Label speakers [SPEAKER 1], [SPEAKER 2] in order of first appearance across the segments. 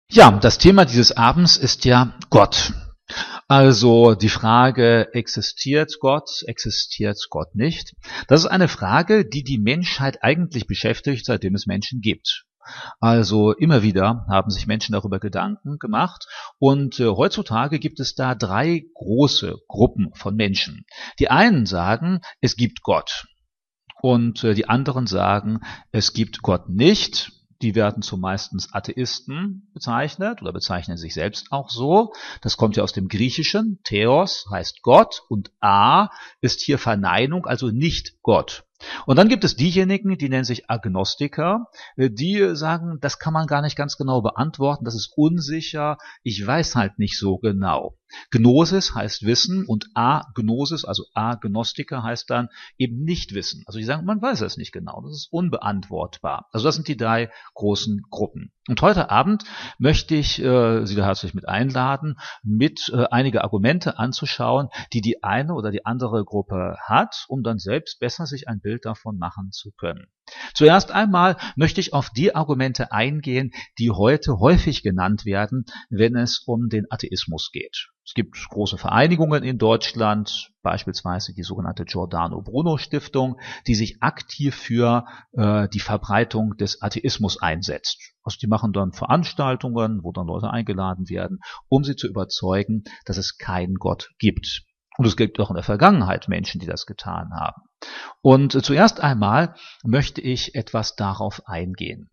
[SPEAKER 1] Ja, das Thema dieses Abends ist ja Gott. Also die Frage, existiert Gott nicht? Das ist eine Frage, die die Menschheit eigentlich beschäftigt, seitdem es Menschen gibt. Also immer wieder haben sich Menschen darüber Gedanken gemacht und heutzutage gibt es da drei große Gruppen von Menschen. Die einen sagen, es gibt Gott und die anderen sagen, es gibt Gott nicht. Die werden zumeist Atheisten bezeichnet oder bezeichnen sich selbst auch so. Das kommt ja aus dem Griechischen. Theos heißt Gott und A ist hier Verneinung, also nicht Gott. Und dann gibt es diejenigen, die nennen sich Agnostiker, die sagen, das kann man gar nicht ganz genau beantworten, das ist unsicher, ich weiß halt nicht so genau. Gnosis heißt Wissen und Agnosis, also Agnostiker heißt dann eben nicht Wissen. Also die sagen, man weiß es nicht genau, das ist unbeantwortbar. Also das sind die drei großen Gruppen. Und heute Abend möchte ich Sie da herzlich mit einladen, mit einige Argumente anzuschauen, die die eine oder die andere Gruppe hat, um dann selbst besser sich ein Bild davon machen zu können. Zuerst einmal möchte ich auf die Argumente eingehen, die heute häufig genannt werden, wenn es um den Atheismus geht. Es gibt große Vereinigungen in Deutschland, beispielsweise die sogenannte Giordano Bruno Stiftung, die sich aktiv für die Verbreitung des Atheismus einsetzt. Also die machen dann Veranstaltungen, wo dann Leute eingeladen werden, um sie zu überzeugen, dass es keinen Gott gibt. Und es gibt auch in der Vergangenheit Menschen, die das getan haben. Und zuerst einmal möchte ich etwas darauf eingehen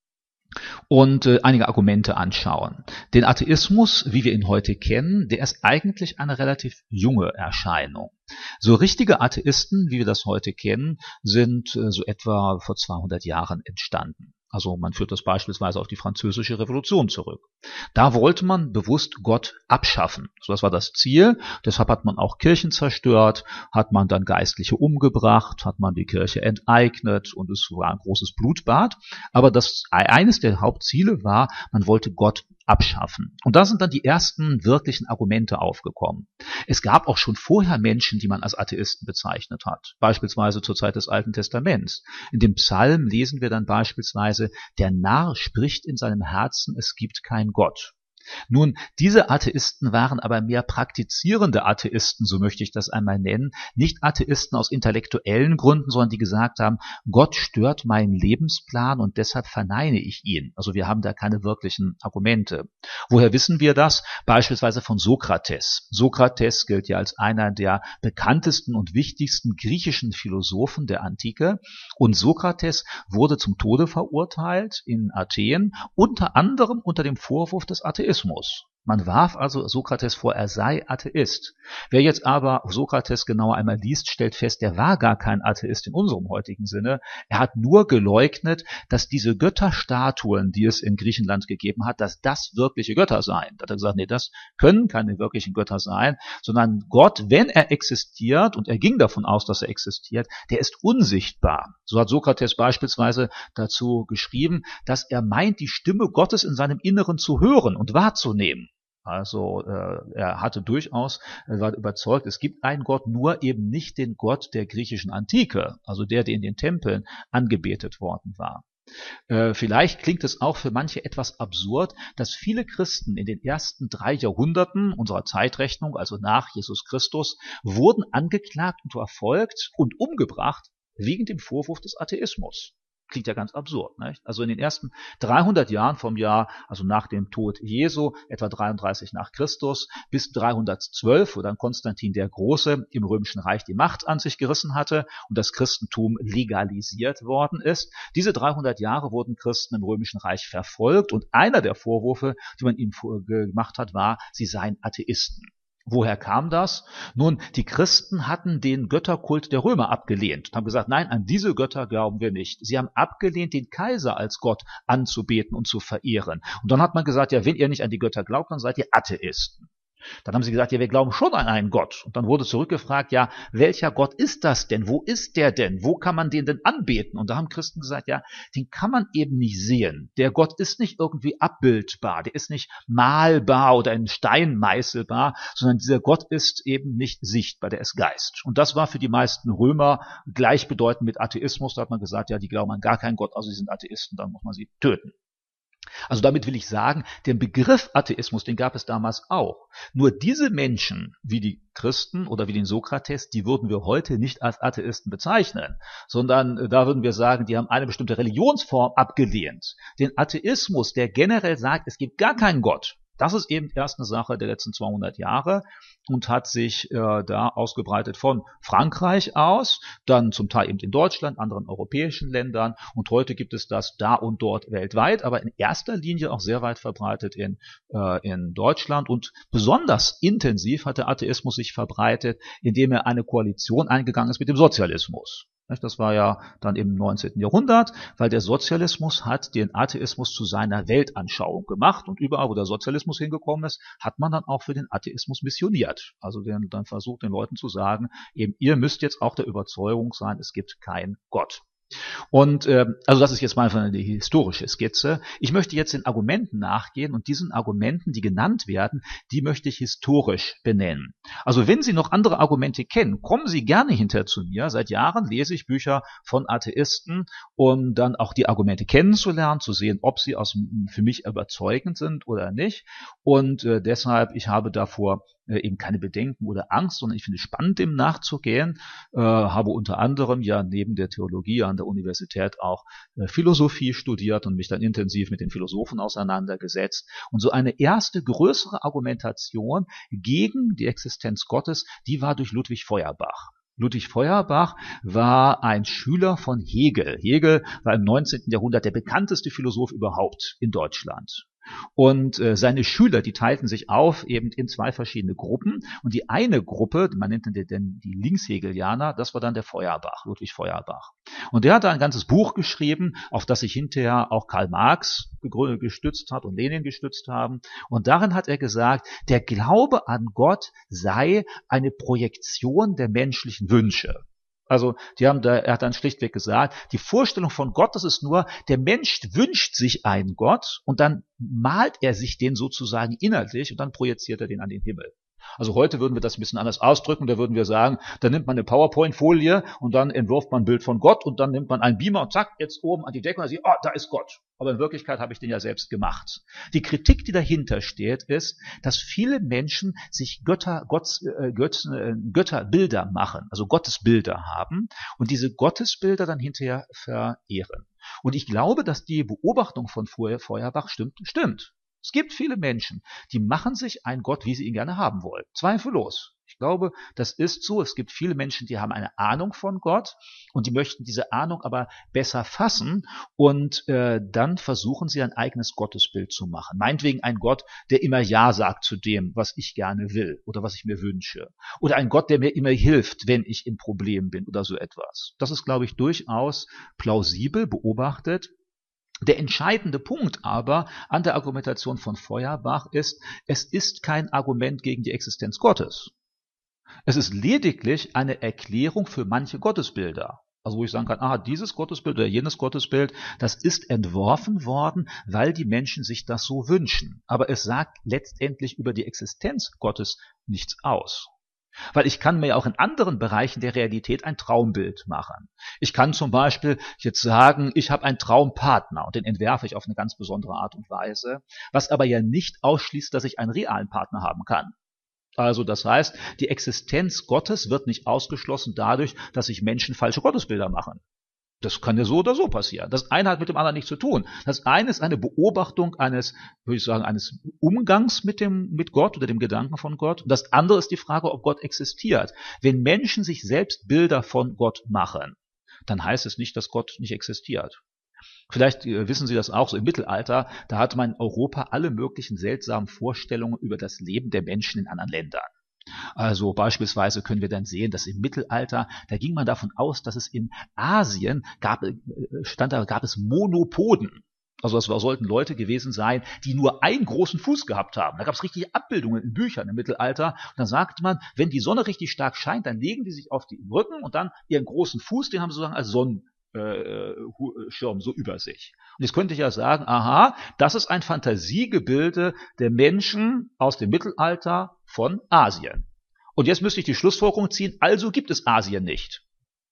[SPEAKER 1] und einige Argumente anschauen. Den Atheismus, wie wir ihn heute kennen, der ist eigentlich eine relativ junge Erscheinung. So richtige Atheisten, wie wir das heute kennen, sind so etwa vor 200 Jahren entstanden. Also man führt das beispielsweise auf die Französische Revolution zurück. Da wollte man bewusst Gott abschaffen. So, das war das Ziel. Deshalb hat man auch Kirchen zerstört, hat man dann Geistliche umgebracht, hat man die Kirche enteignet und es war ein großes Blutbad. Aber eines der Hauptziele war, man wollte Gott abschaffen. Und da sind dann die ersten wirklichen Argumente aufgekommen. Es gab auch schon vorher Menschen, die man als Atheisten bezeichnet hat, beispielsweise zur Zeit des Alten Testaments. In dem Psalm lesen wir dann beispielsweise, der Narr spricht in seinem Herzen, es gibt keinen Gott. Nun, diese Atheisten waren aber mehr praktizierende Atheisten, so möchte ich das einmal nennen, nicht Atheisten aus intellektuellen Gründen, sondern die gesagt haben, Gott stört meinen Lebensplan und deshalb verneine ich ihn. Also wir haben da keine wirklichen Argumente. Woher wissen wir das? Beispielsweise von Sokrates. Sokrates gilt ja als einer der bekanntesten und wichtigsten griechischen Philosophen der Antike und Sokrates wurde zum Tode verurteilt in Athen, unter anderem unter dem Vorwurf des Atheismus. Man warf also Sokrates vor, er sei Atheist. Wer jetzt aber Sokrates genauer einmal liest, stellt fest, er war gar kein Atheist in unserem heutigen Sinne. Er hat nur geleugnet, dass diese Götterstatuen, die es in Griechenland gegeben hat, dass das wirkliche Götter seien. Da hat er gesagt, nee, das können keine wirklichen Götter sein, sondern Gott, wenn er existiert, und er ging davon aus, dass er existiert, der ist unsichtbar. So hat Sokrates beispielsweise dazu geschrieben, dass er meint, die Stimme Gottes in seinem Inneren zu hören und wahrzunehmen. Also er war überzeugt, es gibt einen Gott, nur eben nicht den Gott der griechischen Antike, also der in den Tempeln angebetet worden war. Vielleicht klingt es auch für manche etwas absurd, dass viele Christen in den ersten 3 Jahrhunderten unserer Zeitrechnung, also nach Jesus Christus, wurden angeklagt und verfolgt und umgebracht wegen dem Vorwurf des Atheismus. Klingt ja ganz absurd, nicht? Also in den ersten 300 Jahren vom Jahr, also nach dem Tod Jesu, etwa 33 nach Christus, bis 312, wo dann Konstantin der Große im Römischen Reich die Macht an sich gerissen hatte und das Christentum legalisiert worden ist. Diese 300 Jahre wurden Christen im Römischen Reich verfolgt und einer der Vorwürfe, die man ihnen gemacht hat, war, sie seien Atheisten. Woher kam das? Nun, die Christen hatten den Götterkult der Römer abgelehnt und haben gesagt, nein, an diese Götter glauben wir nicht. Sie haben abgelehnt, den Kaiser als Gott anzubeten und zu verehren. Und dann hat man gesagt, ja, wenn ihr nicht an die Götter glaubt, dann seid ihr Atheisten. Dann haben sie gesagt, ja, wir glauben schon an einen Gott. Und dann wurde zurückgefragt, ja, welcher Gott ist das denn? Wo ist der denn? Wo kann man den denn anbeten? Und da haben Christen gesagt, ja, den kann man eben nicht sehen. Der Gott ist nicht irgendwie abbildbar, der ist nicht malbar oder in Stein meißelbar, sondern dieser Gott ist eben nicht sichtbar, der ist Geist. Und das war für die meisten Römer gleichbedeutend mit Atheismus. Da hat man gesagt, ja, die glauben an gar keinen Gott, also sie sind Atheisten, dann muss man sie töten. Also damit will ich sagen, den Begriff Atheismus, den gab es damals auch. Nur diese Menschen, wie die Christen oder wie den Sokrates, die würden wir heute nicht als Atheisten bezeichnen, sondern da würden wir sagen, die haben eine bestimmte Religionsform abgelehnt. Den Atheismus, der generell sagt, es gibt gar keinen Gott, das ist eben erst eine Sache der letzten 200 Jahre und hat sich da ausgebreitet von Frankreich aus, dann zum Teil eben in Deutschland, anderen europäischen Ländern und heute gibt es das da und dort weltweit, aber in erster Linie auch sehr weit verbreitet in Deutschland und besonders intensiv hat der Atheismus sich verbreitet, indem er eine Koalition eingegangen ist mit dem Sozialismus. Das war ja dann im 19. Jahrhundert, weil der Sozialismus hat den Atheismus zu seiner Weltanschauung gemacht und überall, wo der Sozialismus hingekommen ist, hat man dann auch für den Atheismus missioniert. Also dann versucht den Leuten zu sagen, eben ihr müsst jetzt auch der Überzeugung sein, es gibt keinen Gott. Und also das ist jetzt mal eine historische Skizze. Ich möchte jetzt den Argumenten nachgehen und diesen Argumenten, die genannt werden, die möchte ich historisch benennen. Also wenn Sie noch andere Argumente kennen, kommen Sie gerne hinterher zu mir. Seit Jahren lese ich Bücher von Atheisten, um dann auch die Argumente kennenzulernen, zu sehen, ob sie für mich überzeugend sind oder nicht. Und deshalb, ich habe davor eben keine Bedenken oder Angst, sondern ich finde es spannend, dem nachzugehen. Habe unter anderem ja neben der Theologie an der Universität auch Philosophie studiert und mich dann intensiv mit den Philosophen auseinandergesetzt. Und so eine erste größere Argumentation gegen die Existenz Gottes, die war durch Ludwig Feuerbach. Ludwig Feuerbach war ein Schüler von Hegel. Hegel war im 19. Jahrhundert der bekannteste Philosoph überhaupt in Deutschland. Und seine Schüler, die teilten sich auf eben in zwei verschiedene Gruppen. Und die eine Gruppe, man nennt den die Linkshegelianer, das war dann der Feuerbach, Ludwig Feuerbach. Und der hat da ein ganzes Buch geschrieben, auf das sich hinterher auch Karl Marx gestützt hat und Lenin gestützt haben. Und darin hat er gesagt, der Glaube an Gott sei eine Projektion der menschlichen Wünsche. Also er hat dann schlichtweg gesagt, die Vorstellung von Gott, das ist nur, der Mensch wünscht sich einen Gott und dann malt er sich den sozusagen innerlich und dann projiziert er den an den Himmel. Also heute würden wir das ein bisschen anders ausdrücken, da würden wir sagen, da nimmt man eine PowerPoint-Folie und dann entwirft man ein Bild von Gott und dann nimmt man einen Beamer und zack, jetzt oben an die Decke und dann sieht, da ist Gott. Aber in Wirklichkeit habe ich den ja selbst gemacht. Die Kritik, die dahinter steht, ist, dass viele Menschen sich Götterbilder machen, also Gottesbilder haben und diese Gottesbilder dann hinterher verehren. Und ich glaube, dass die Beobachtung von Feuerbach stimmt. Es gibt viele Menschen, die machen sich einen Gott, wie sie ihn gerne haben wollen. Zweifellos. Ich glaube, das ist so. Es gibt viele Menschen, die haben eine Ahnung von Gott und die möchten diese Ahnung aber besser fassen und dann versuchen sie ein eigenes Gottesbild zu machen. Meinetwegen ein Gott, der immer Ja sagt zu dem, was ich gerne will oder was ich mir wünsche. Oder ein Gott, der mir immer hilft, wenn ich in Problemen bin oder so etwas. Das ist, glaube ich, durchaus plausibel beobachtet. Der entscheidende Punkt aber an der Argumentation von Feuerbach ist, es ist kein Argument gegen die Existenz Gottes. Es ist lediglich eine Erklärung für manche Gottesbilder. Also wo ich sagen kann, dieses Gottesbild oder jenes Gottesbild, das ist entworfen worden, weil die Menschen sich das so wünschen. Aber es sagt letztendlich über die Existenz Gottes nichts aus. Weil ich kann mir auch in anderen Bereichen der Realität ein Traumbild machen. Ich kann zum Beispiel jetzt sagen, ich habe einen Traumpartner und den entwerfe ich auf eine ganz besondere Art und Weise, was aber ja nicht ausschließt, dass ich einen realen Partner haben kann. Also das heißt, die Existenz Gottes wird nicht ausgeschlossen dadurch, dass sich Menschen falsche Gottesbilder machen. Das kann ja so oder so passieren. Das eine hat mit dem anderen nichts zu tun. Das eine ist eine Beobachtung eines Umgangs mit Gott oder dem Gedanken von Gott. Und das andere ist die Frage, ob Gott existiert. Wenn Menschen sich selbst Bilder von Gott machen, dann heißt es nicht, dass Gott nicht existiert. Vielleicht wissen Sie das auch, so im Mittelalter, da hatte man in Europa alle möglichen seltsamen Vorstellungen über das Leben der Menschen in anderen Ländern. Also beispielsweise können wir dann sehen, dass im Mittelalter, da ging man davon aus, dass es in Asien gab es Monopoden. Also das sollten Leute gewesen sein, die nur einen großen Fuß gehabt haben. Da gab es richtige Abbildungen in Büchern im Mittelalter. Und dann sagte man, wenn die Sonne richtig stark scheint, dann legen die sich auf den Rücken und dann ihren großen Fuß, den haben sie sozusagen als Sonnenschirm so über sich. Und jetzt könnte ich ja sagen, das ist ein Fantasiegebilde der Menschen aus dem Mittelalter von Asien. Und jetzt müsste ich die Schlussfolgerung ziehen, also gibt es Asien nicht.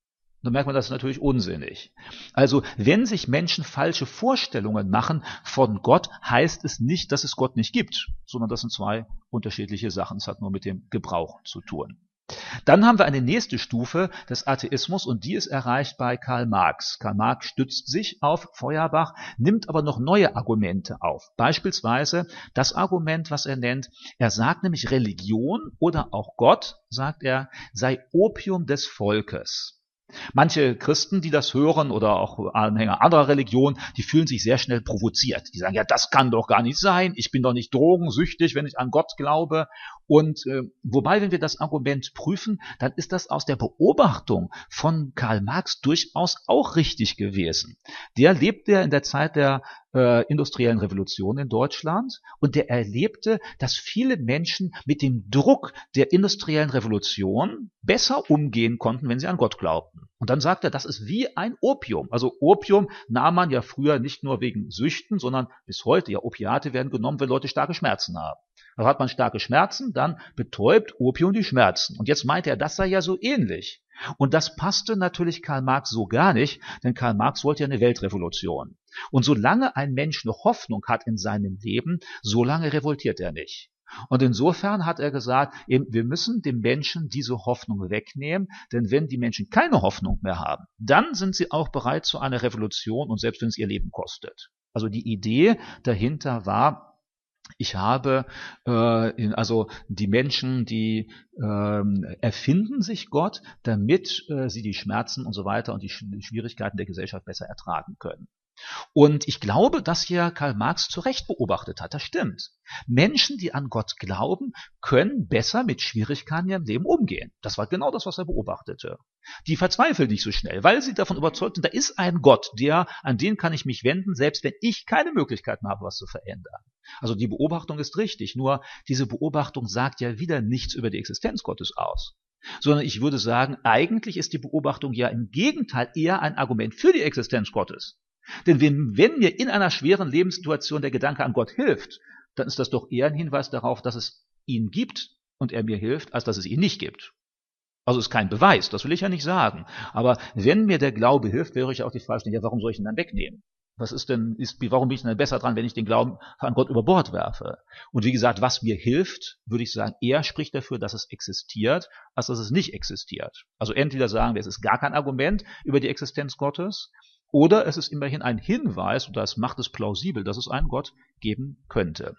[SPEAKER 1] Dann merkt man, das ist natürlich unsinnig. Also, wenn sich Menschen falsche Vorstellungen machen von Gott, heißt es nicht, dass es Gott nicht gibt, sondern das sind zwei unterschiedliche Sachen. Es hat nur mit dem Gebrauch zu tun. Dann haben wir eine nächste Stufe des Atheismus und die ist erreicht bei Karl Marx. Karl Marx stützt sich auf Feuerbach, nimmt aber noch neue Argumente auf. Beispielsweise das Argument, was er nennt, er sagt nämlich, Religion oder auch Gott, sagt er, sei Opium des Volkes. Manche Christen, die das hören oder auch Anhänger anderer Religionen, die fühlen sich sehr schnell provoziert. Die sagen, ja, das kann doch gar nicht sein. Ich bin doch nicht drogensüchtig, wenn ich an Gott glaube. Und wobei, wenn wir das Argument prüfen, dann ist das aus der Beobachtung von Karl Marx durchaus auch richtig gewesen. Der lebte ja in der Zeit der industriellen Revolution in Deutschland und der erlebte, dass viele Menschen mit dem Druck der industriellen Revolution besser umgehen konnten, wenn sie an Gott glaubten. Und dann sagt er, das ist wie ein Opium. Also Opium nahm man ja früher nicht nur wegen Süchten, sondern bis heute, ja, Opiate werden genommen, wenn Leute starke Schmerzen haben. Also hat man starke Schmerzen, dann betäubt Opium die Schmerzen. Und jetzt meint er, das sei ja so ähnlich. Und das passte natürlich Karl Marx so gar nicht, denn Karl Marx wollte ja eine Weltrevolution. Und solange ein Mensch noch Hoffnung hat in seinem Leben, solange revoltiert er nicht. Und insofern hat er gesagt, eben, wir müssen dem Menschen diese Hoffnung wegnehmen, denn wenn die Menschen keine Hoffnung mehr haben, dann sind sie auch bereit zu einer Revolution und selbst wenn es ihr Leben kostet. Also die Idee dahinter war, ich habe, also die Menschen, die erfinden sich Gott, damit sie die Schmerzen und so weiter und die Schwierigkeiten der Gesellschaft besser ertragen können. Und ich glaube, dass hier Karl Marx zu Recht beobachtet hat. Das stimmt. Menschen, die an Gott glauben, können besser mit Schwierigkeiten in ihrem Leben umgehen. Das war genau das, was er beobachtete. Die verzweifeln nicht so schnell, weil sie davon überzeugt sind, da ist ein Gott, an den kann ich mich wenden, selbst wenn ich keine Möglichkeiten habe, was zu verändern. Also die Beobachtung ist richtig, nur diese Beobachtung sagt ja wieder nichts über die Existenz Gottes aus. Sondern ich würde sagen, eigentlich ist die Beobachtung ja im Gegenteil eher ein Argument für die Existenz Gottes. Denn wenn mir in einer schweren Lebenssituation der Gedanke an Gott hilft, dann ist das doch eher ein Hinweis darauf, dass es ihn gibt und er mir hilft, als dass es ihn nicht gibt. Also ist kein Beweis, das will ich ja nicht sagen. Aber wenn mir der Glaube hilft, wäre ich auch die Frage stellen, ja, warum soll ich ihn dann wegnehmen? Warum bin ich denn besser dran, wenn ich den Glauben an Gott über Bord werfe? Und wie gesagt, was mir hilft, würde ich sagen, eher spricht dafür, dass es existiert, als dass es nicht existiert. Also entweder sagen wir, es ist gar kein Argument über die Existenz Gottes, oder es ist immerhin ein Hinweis, und das macht es plausibel, dass es einen Gott geben könnte.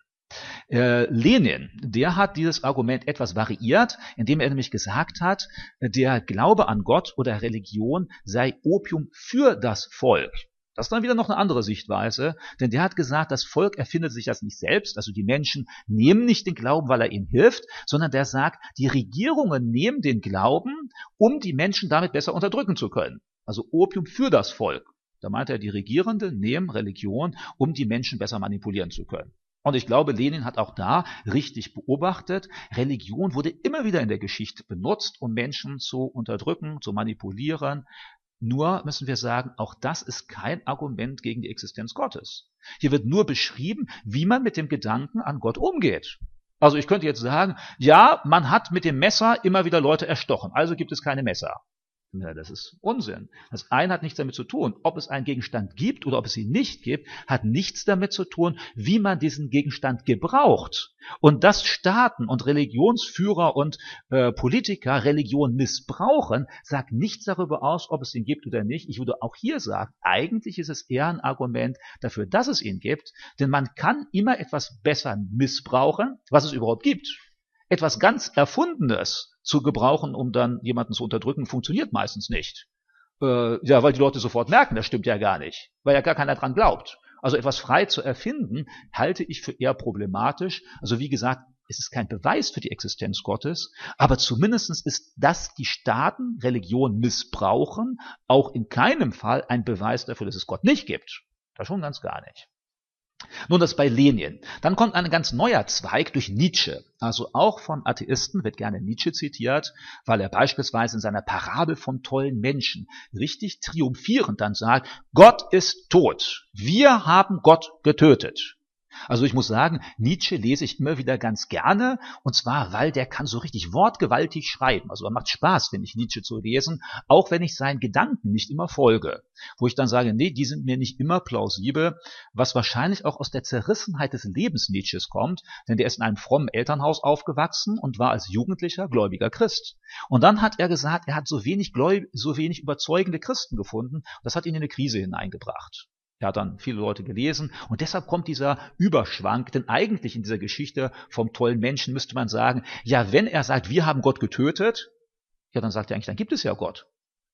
[SPEAKER 1] Lenin, der hat dieses Argument etwas variiert, indem er nämlich gesagt hat, der Glaube an Gott oder Religion sei Opium für das Volk. Das ist dann wieder noch eine andere Sichtweise, denn der hat gesagt, das Volk erfindet sich das nicht selbst, also die Menschen nehmen nicht den Glauben, weil er ihnen hilft, sondern der sagt, die Regierungen nehmen den Glauben, um die Menschen damit besser unterdrücken zu können. Also Opium für das Volk. Da meint er, die Regierenden nehmen Religion, um die Menschen besser manipulieren zu können. Und ich glaube, Lenin hat auch da richtig beobachtet, Religion wurde immer wieder in der Geschichte benutzt, um Menschen zu unterdrücken, zu manipulieren. Nur müssen wir sagen, auch das ist kein Argument gegen die Existenz Gottes. Hier wird nur beschrieben, wie man mit dem Gedanken an Gott umgeht. Also ich könnte jetzt sagen, ja, man hat mit dem Messer immer wieder Leute erstochen, also gibt es keine Messer. Ja, das ist Unsinn. Das eine hat nichts damit zu tun. Ob es einen Gegenstand gibt oder ob es ihn nicht gibt, hat nichts damit zu tun, wie man diesen Gegenstand gebraucht. Und dass Staaten und Religionsführer und Politiker Religion missbrauchen, sagt nichts darüber aus, ob es ihn gibt oder nicht. Ich würde auch hier sagen, eigentlich ist es eher ein Argument dafür, dass es ihn gibt, denn man kann immer etwas besser missbrauchen, was es überhaupt gibt. Etwas ganz Erfundenes zu gebrauchen, um dann jemanden zu unterdrücken, funktioniert meistens nicht. Ja, weil die Leute sofort merken, das stimmt ja gar nicht, weil ja gar keiner dran glaubt. Also etwas frei zu erfinden, halte ich für eher problematisch. Also wie gesagt, es ist kein Beweis für die Existenz Gottes, aber zumindest ist, dass die Staaten Religion missbrauchen, auch in keinem Fall ein Beweis dafür, dass es Gott nicht gibt. Das schon ganz gar nicht. Nun das bei Lenin. Dann kommt ein ganz neuer Zweig durch Nietzsche. Also auch von Atheisten wird gerne Nietzsche zitiert, weil er beispielsweise in seiner Parabel von tollen Menschen richtig triumphierend dann sagt, Gott ist tot. Wir haben Gott getötet. Also ich muss sagen, Nietzsche lese ich immer wieder ganz gerne, und zwar, weil der kann so richtig wortgewaltig schreiben. Also er macht Spaß, finde ich, Nietzsche zu lesen, auch wenn ich seinen Gedanken nicht immer folge. Wo ich dann sage, nee, die sind mir nicht immer plausibel, was wahrscheinlich auch aus der Zerrissenheit des Lebens Nietzsches kommt, denn der ist in einem frommen Elternhaus aufgewachsen und war als Jugendlicher gläubiger Christ. Und dann hat er gesagt, er hat so wenig überzeugende Christen gefunden, das hat ihn in eine Krise hineingebracht. Er hat dann viele Leute gelesen und deshalb kommt dieser Überschwang, denn eigentlich in dieser Geschichte vom tollen Menschen müsste man sagen, ja, wenn er sagt, wir haben Gott getötet, ja, dann sagt er eigentlich, dann gibt es ja Gott.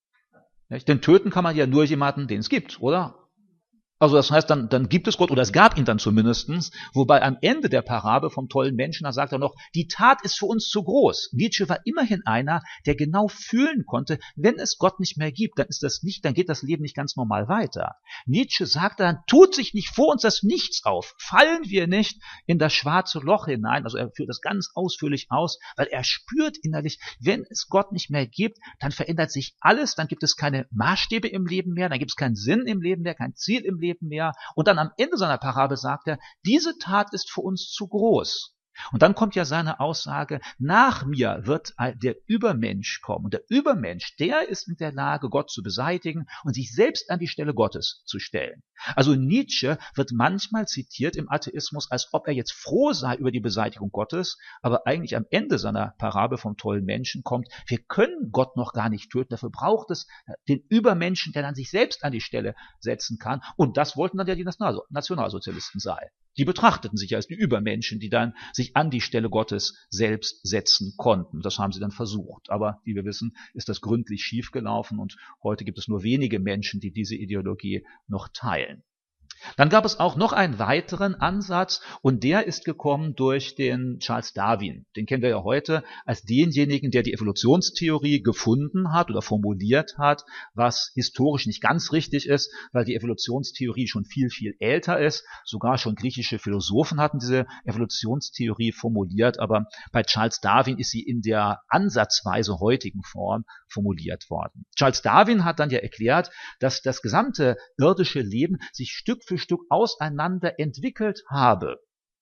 [SPEAKER 1] Nicht? Denn töten kann man ja nur jemanden, den es gibt, oder? Also das heißt, dann gibt es Gott, oder es gab ihn dann zumindestens, wobei am Ende der Parabel vom tollen Menschen, da sagt er noch, die Tat ist für uns zu groß. Nietzsche war immerhin einer, der genau fühlen konnte, wenn es Gott nicht mehr gibt, dann geht das Leben nicht ganz normal weiter. Nietzsche sagt dann, tut sich nicht vor uns das Nichts auf, fallen wir nicht in das schwarze Loch hinein, also er führt das ganz ausführlich aus, weil er spürt innerlich, wenn es Gott nicht mehr gibt, dann verändert sich alles, dann gibt es keine Maßstäbe im Leben mehr, dann gibt es keinen Sinn im Leben mehr, kein Ziel im Leben mehr. Und dann am Ende seiner Parabel sagt er, diese Tat ist für uns zu groß. Und dann kommt ja seine Aussage, nach mir wird der Übermensch kommen. Und der Übermensch, der ist in der Lage, Gott zu beseitigen und sich selbst an die Stelle Gottes zu stellen. Also Nietzsche wird manchmal zitiert im Atheismus, als ob er jetzt froh sei über die Beseitigung Gottes, aber eigentlich am Ende seiner Parabel vom tollen Menschen kommt, wir können Gott noch gar nicht töten, dafür braucht es den Übermenschen, der dann sich selbst an die Stelle setzen kann. Und das wollten dann ja die Nationalsozialisten sein. Die betrachteten sich als die Übermenschen, die dann sich an die Stelle Gottes selbst setzen konnten. Das haben sie dann versucht. Aber wie wir wissen, ist das gründlich schiefgelaufen und heute gibt es nur wenige Menschen, die diese Ideologie noch teilen. Dann gab es auch noch einen weiteren Ansatz und der ist gekommen durch den Charles Darwin. Den kennen wir ja heute als denjenigen, der die Evolutionstheorie gefunden hat oder formuliert hat, was historisch nicht ganz richtig ist, weil die Evolutionstheorie schon viel, viel älter ist. Sogar schon griechische Philosophen hatten diese Evolutionstheorie formuliert, aber bei Charles Darwin ist sie in der ansatzweise heutigen Form formuliert worden. Charles Darwin hat dann ja erklärt, dass das gesamte irdische Leben sich Stück für Stück auseinander entwickelt habe.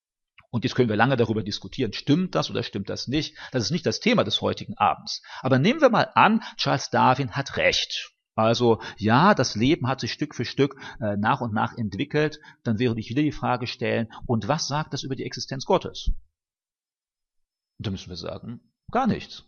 [SPEAKER 1] Und jetzt können wir lange darüber diskutieren, stimmt das oder stimmt das nicht? Das ist nicht das Thema des heutigen Abends. Aber nehmen wir mal an, Charles Darwin hat recht. Also ja, das Leben hat sich Stück für Stück nach und nach entwickelt. Dann wäre ich wieder die Frage stellen, und was sagt das über die Existenz Gottes? Und da müssen wir sagen, gar nichts.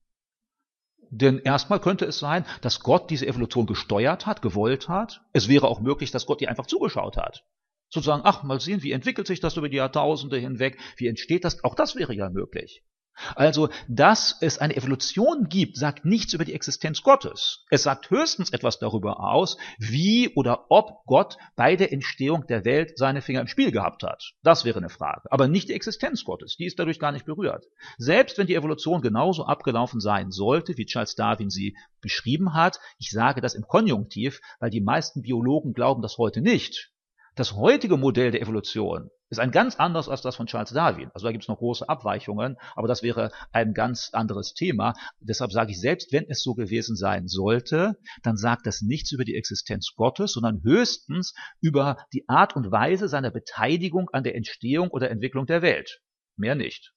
[SPEAKER 1] Denn erstmal könnte es sein, dass Gott diese Evolution gesteuert hat, gewollt hat. Es wäre auch möglich, dass Gott ihr einfach zugeschaut hat. Sozusagen, ach, mal sehen, wie entwickelt sich das über die Jahrtausende hinweg, wie entsteht das? Auch das wäre ja möglich. Also, dass es eine Evolution gibt, sagt nichts über die Existenz Gottes. Es sagt höchstens etwas darüber aus, wie oder ob Gott bei der Entstehung der Welt seine Finger im Spiel gehabt hat. Das wäre eine Frage. Aber nicht die Existenz Gottes. Die ist dadurch gar nicht berührt. Selbst wenn die Evolution genauso abgelaufen sein sollte, wie Charles Darwin sie beschrieben hat, ich sage das im Konjunktiv, weil die meisten Biologen glauben das heute nicht. Das heutige Modell der Evolution ist ein ganz anderes als das von Charles Darwin. Also da gibt es noch große Abweichungen, aber das wäre ein ganz anderes Thema. Deshalb sage ich, selbst wenn es so gewesen sein sollte, dann sagt das nichts über die Existenz Gottes, sondern höchstens über die Art und Weise seiner Beteiligung an der Entstehung oder Entwicklung der Welt. Mehr nicht.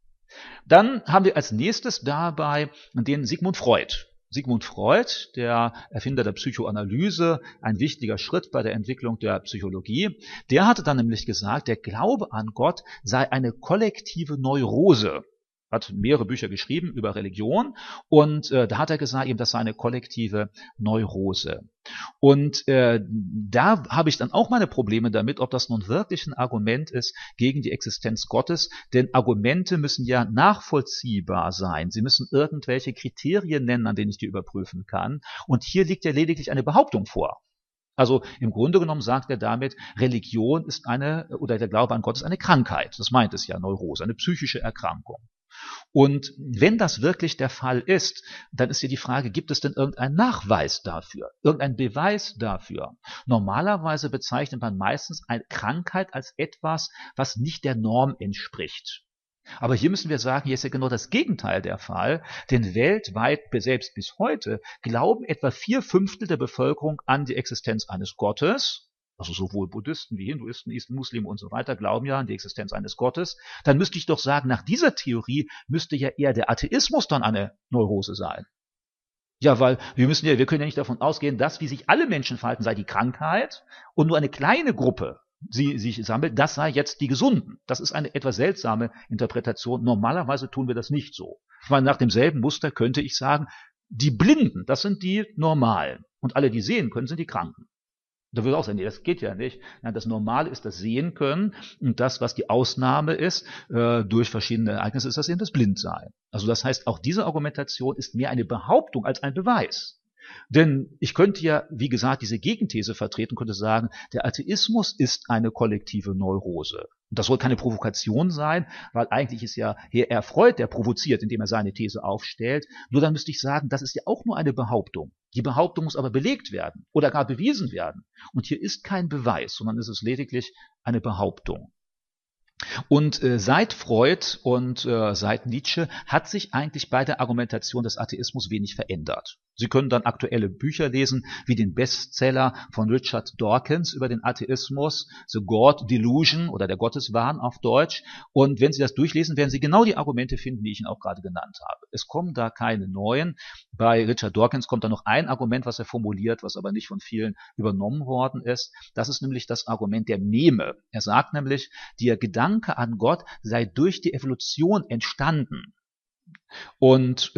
[SPEAKER 1] Dann haben wir als nächstes dabei den Sigmund Freud. Sigmund Freud, der Erfinder der Psychoanalyse, ein wichtiger Schritt bei der Entwicklung der Psychologie, der hatte dann nämlich gesagt, der Glaube an Gott sei eine kollektive Neurose. Hat mehrere Bücher geschrieben über Religion und da hat er gesagt, eben das sei eine kollektive Neurose. Und da habe ich dann auch meine Probleme damit, ob das nun wirklich ein Argument ist gegen die Existenz Gottes, denn Argumente müssen ja nachvollziehbar sein. Sie müssen irgendwelche Kriterien nennen, an denen ich die überprüfen kann. Und hier liegt ja lediglich eine Behauptung vor. Also im Grunde genommen sagt er damit, Religion ist oder der Glaube an Gott ist eine Krankheit. Das meint es ja, Neurose, eine psychische Erkrankung. Und wenn das wirklich der Fall ist, dann ist hier die Frage, gibt es denn irgendeinen Nachweis dafür, irgendeinen Beweis dafür? Normalerweise bezeichnet man meistens eine Krankheit als etwas, was nicht der Norm entspricht. Aber hier müssen wir sagen, hier ist ja genau das Gegenteil der Fall, denn weltweit, selbst bis heute, glauben etwa 4/5 der Bevölkerung an die Existenz eines Gottes. also sowohl Buddhisten wie Hinduisten, Muslime und so weiter, glauben ja an die Existenz eines Gottes, dann müsste ich doch sagen, nach dieser Theorie müsste ja eher der Atheismus dann eine Neurose sein. Ja, weil wir können ja nicht davon ausgehen, dass, wie sich alle Menschen verhalten, sei die Krankheit und nur eine kleine Gruppe sich sammelt, das sei jetzt die Gesunden. Das ist eine etwas seltsame Interpretation. Normalerweise tun wir das nicht so. Ich meine, nach demselben Muster könnte ich sagen, die Blinden, das sind die Normalen. Und alle, die sehen können, sind die Kranken. Da würde auch sagen, nee, das geht ja nicht. Nein, das Normale ist das Sehen können und das, was die Ausnahme ist, durch verschiedene Ereignisse, ist das eben das Blindsein. Also das heißt, auch diese Argumentation ist mehr eine Behauptung als ein Beweis. Denn ich könnte ja, wie gesagt, diese Gegenthese vertreten, könnte sagen, der Atheismus ist eine kollektive Neurose. Und das soll keine Provokation sein, weil eigentlich ist ja Herr Freud, der provoziert, indem er seine These aufstellt. Nur dann müsste ich sagen, das ist ja auch nur eine Behauptung. Die Behauptung muss aber belegt werden oder gar bewiesen werden. Und hier ist kein Beweis, sondern es ist lediglich eine Behauptung. Und seit Freud und seit Nietzsche hat sich eigentlich bei der Argumentation des Atheismus wenig verändert. Sie können dann aktuelle Bücher lesen, wie den Bestseller von Richard Dawkins über den Atheismus, The God Delusion oder der Gotteswahn auf Deutsch. Und wenn Sie das durchlesen, werden Sie genau die Argumente finden, die ich Ihnen auch gerade genannt habe. Es kommen da keine neuen. Bei Richard Dawkins kommt da noch ein Argument, was er formuliert, was aber nicht von vielen übernommen worden ist. Das ist nämlich das Argument der Meme. Er sagt nämlich, der Gedanke an Gott sei durch die Evolution entstanden. Und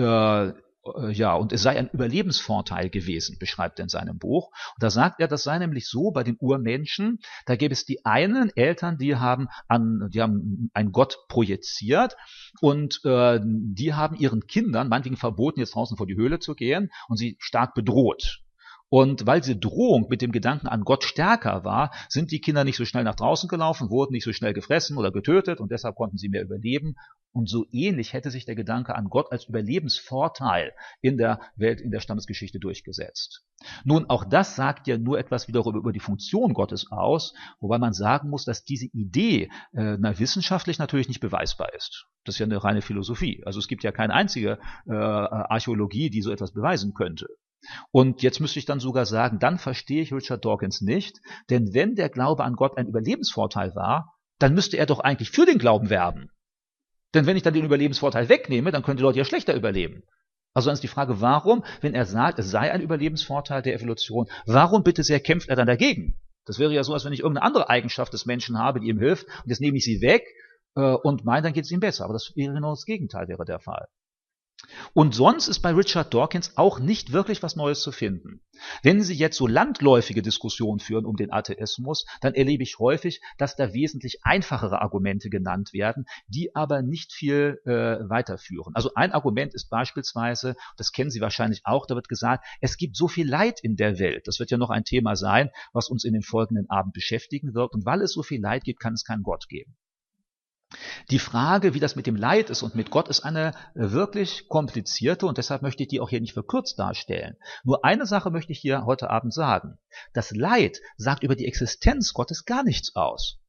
[SPEAKER 1] und es sei ein Überlebensvorteil gewesen, beschreibt er in seinem Buch. Und da sagt er, das sei nämlich so bei den Urmenschen, da gäbe es die einen Eltern, die haben einen Gott projiziert und die haben ihren Kindern meinetwegen verboten, jetzt draußen vor die Höhle zu gehen und sie stark bedroht. Und weil diese Drohung mit dem Gedanken an Gott stärker war, sind die Kinder nicht so schnell nach draußen gelaufen, wurden nicht so schnell gefressen oder getötet und deshalb konnten sie mehr überleben. Und so ähnlich hätte sich der Gedanke an Gott als Überlebensvorteil in der Welt, in der Stammesgeschichte durchgesetzt. Nun, auch das sagt ja nur etwas wiederum über die Funktion Gottes aus, wobei man sagen muss, dass diese Idee wissenschaftlich natürlich nicht beweisbar ist. Das ist ja eine reine Philosophie. Also es gibt ja keine einzige Archäologie, die so etwas beweisen könnte. Und jetzt müsste ich dann sogar sagen, dann verstehe ich Richard Dawkins nicht, denn wenn der Glaube an Gott ein Überlebensvorteil war, dann müsste er doch eigentlich für den Glauben werben. Denn wenn ich dann den Überlebensvorteil wegnehme, dann können die Leute ja schlechter überleben. Also dann ist die Frage, warum, wenn er sagt, es sei ein Überlebensvorteil der Evolution, warum bitte sehr kämpft er dann dagegen? Das wäre ja so, als wenn ich irgendeine andere Eigenschaft des Menschen habe, die ihm hilft, und jetzt nehme ich sie weg und meine, dann geht es ihm besser. Aber das wäre genau das Gegenteil, wäre der Fall. Und sonst ist bei Richard Dawkins auch nicht wirklich was Neues zu finden. Wenn Sie jetzt so landläufige Diskussionen führen um den Atheismus, dann erlebe ich häufig, dass da wesentlich einfachere Argumente genannt werden, die aber nicht viel weiterführen. Also ein Argument ist beispielsweise, das kennen Sie wahrscheinlich auch, da wird gesagt, es gibt so viel Leid in der Welt. Das wird ja noch ein Thema sein, was uns in den folgenden Abend beschäftigen wird. Und weil es so viel Leid gibt, kann es keinen Gott geben. Die Frage, wie das mit dem Leid ist und mit Gott, ist eine wirklich komplizierte und deshalb möchte ich die auch hier nicht verkürzt darstellen. Nur eine Sache möchte ich hier heute Abend sagen. Das Leid sagt über die Existenz Gottes gar nichts aus.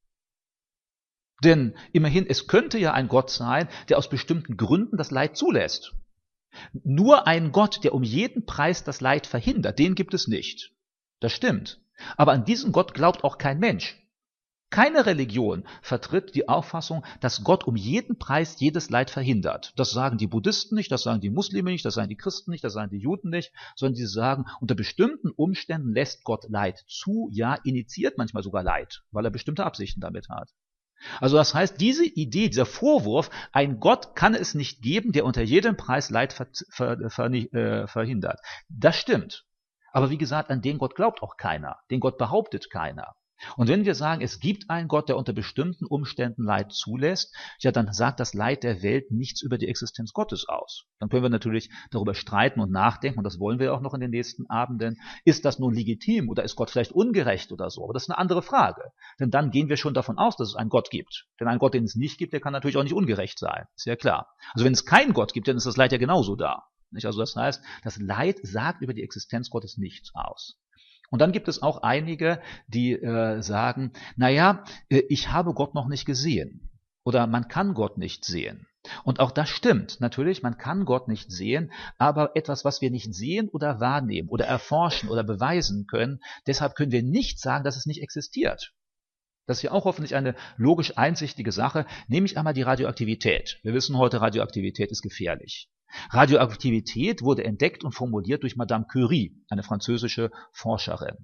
[SPEAKER 1] Denn immerhin, es könnte ja ein Gott sein, der aus bestimmten Gründen das Leid zulässt. Nur ein Gott, der um jeden Preis das Leid verhindert, den gibt es nicht. Das stimmt. Aber an diesen Gott glaubt auch kein Mensch. Keine Religion vertritt die Auffassung, dass Gott um jeden Preis jedes Leid verhindert. Das sagen die Buddhisten nicht, das sagen die Muslime nicht, das sagen die Christen nicht, das sagen die Juden nicht, sondern die sagen, unter bestimmten Umständen lässt Gott Leid zu, ja, initiiert manchmal sogar Leid, weil er bestimmte Absichten damit hat. Also das heißt, diese Idee, dieser Vorwurf, ein Gott kann es nicht geben, der unter jedem Preis Leid verhindert. Das stimmt. Aber wie gesagt, an den Gott glaubt auch keiner, den Gott behauptet keiner. Und wenn wir sagen, es gibt einen Gott, der unter bestimmten Umständen Leid zulässt, ja, dann sagt das Leid der Welt nichts über die Existenz Gottes aus. Dann können wir natürlich darüber streiten und nachdenken, und das wollen wir auch noch in den nächsten Abenden. Ist das nun legitim oder ist Gott vielleicht ungerecht oder so? Aber das ist eine andere Frage. Denn dann gehen wir schon davon aus, dass es einen Gott gibt. Denn einen Gott, den es nicht gibt, der kann natürlich auch nicht ungerecht sein. Ist ja klar. Also wenn es keinen Gott gibt, dann ist das Leid ja genauso da. Nicht? Also das heißt, das Leid sagt über die Existenz Gottes nichts aus. Und dann gibt es auch einige, die sagen, naja, ich habe Gott noch nicht gesehen oder man kann Gott nicht sehen. Und auch das stimmt. Natürlich, man kann Gott nicht sehen, aber etwas, was wir nicht sehen oder wahrnehmen oder erforschen oder beweisen können, deshalb können wir nicht sagen, dass es nicht existiert. Das ist ja auch hoffentlich eine logisch einsichtige Sache. Nehme ich einmal die Radioaktivität. Wir wissen heute, Radioaktivität ist gefährlich. Radioaktivität wurde entdeckt und formuliert durch Madame Curie, eine französische Forscherin.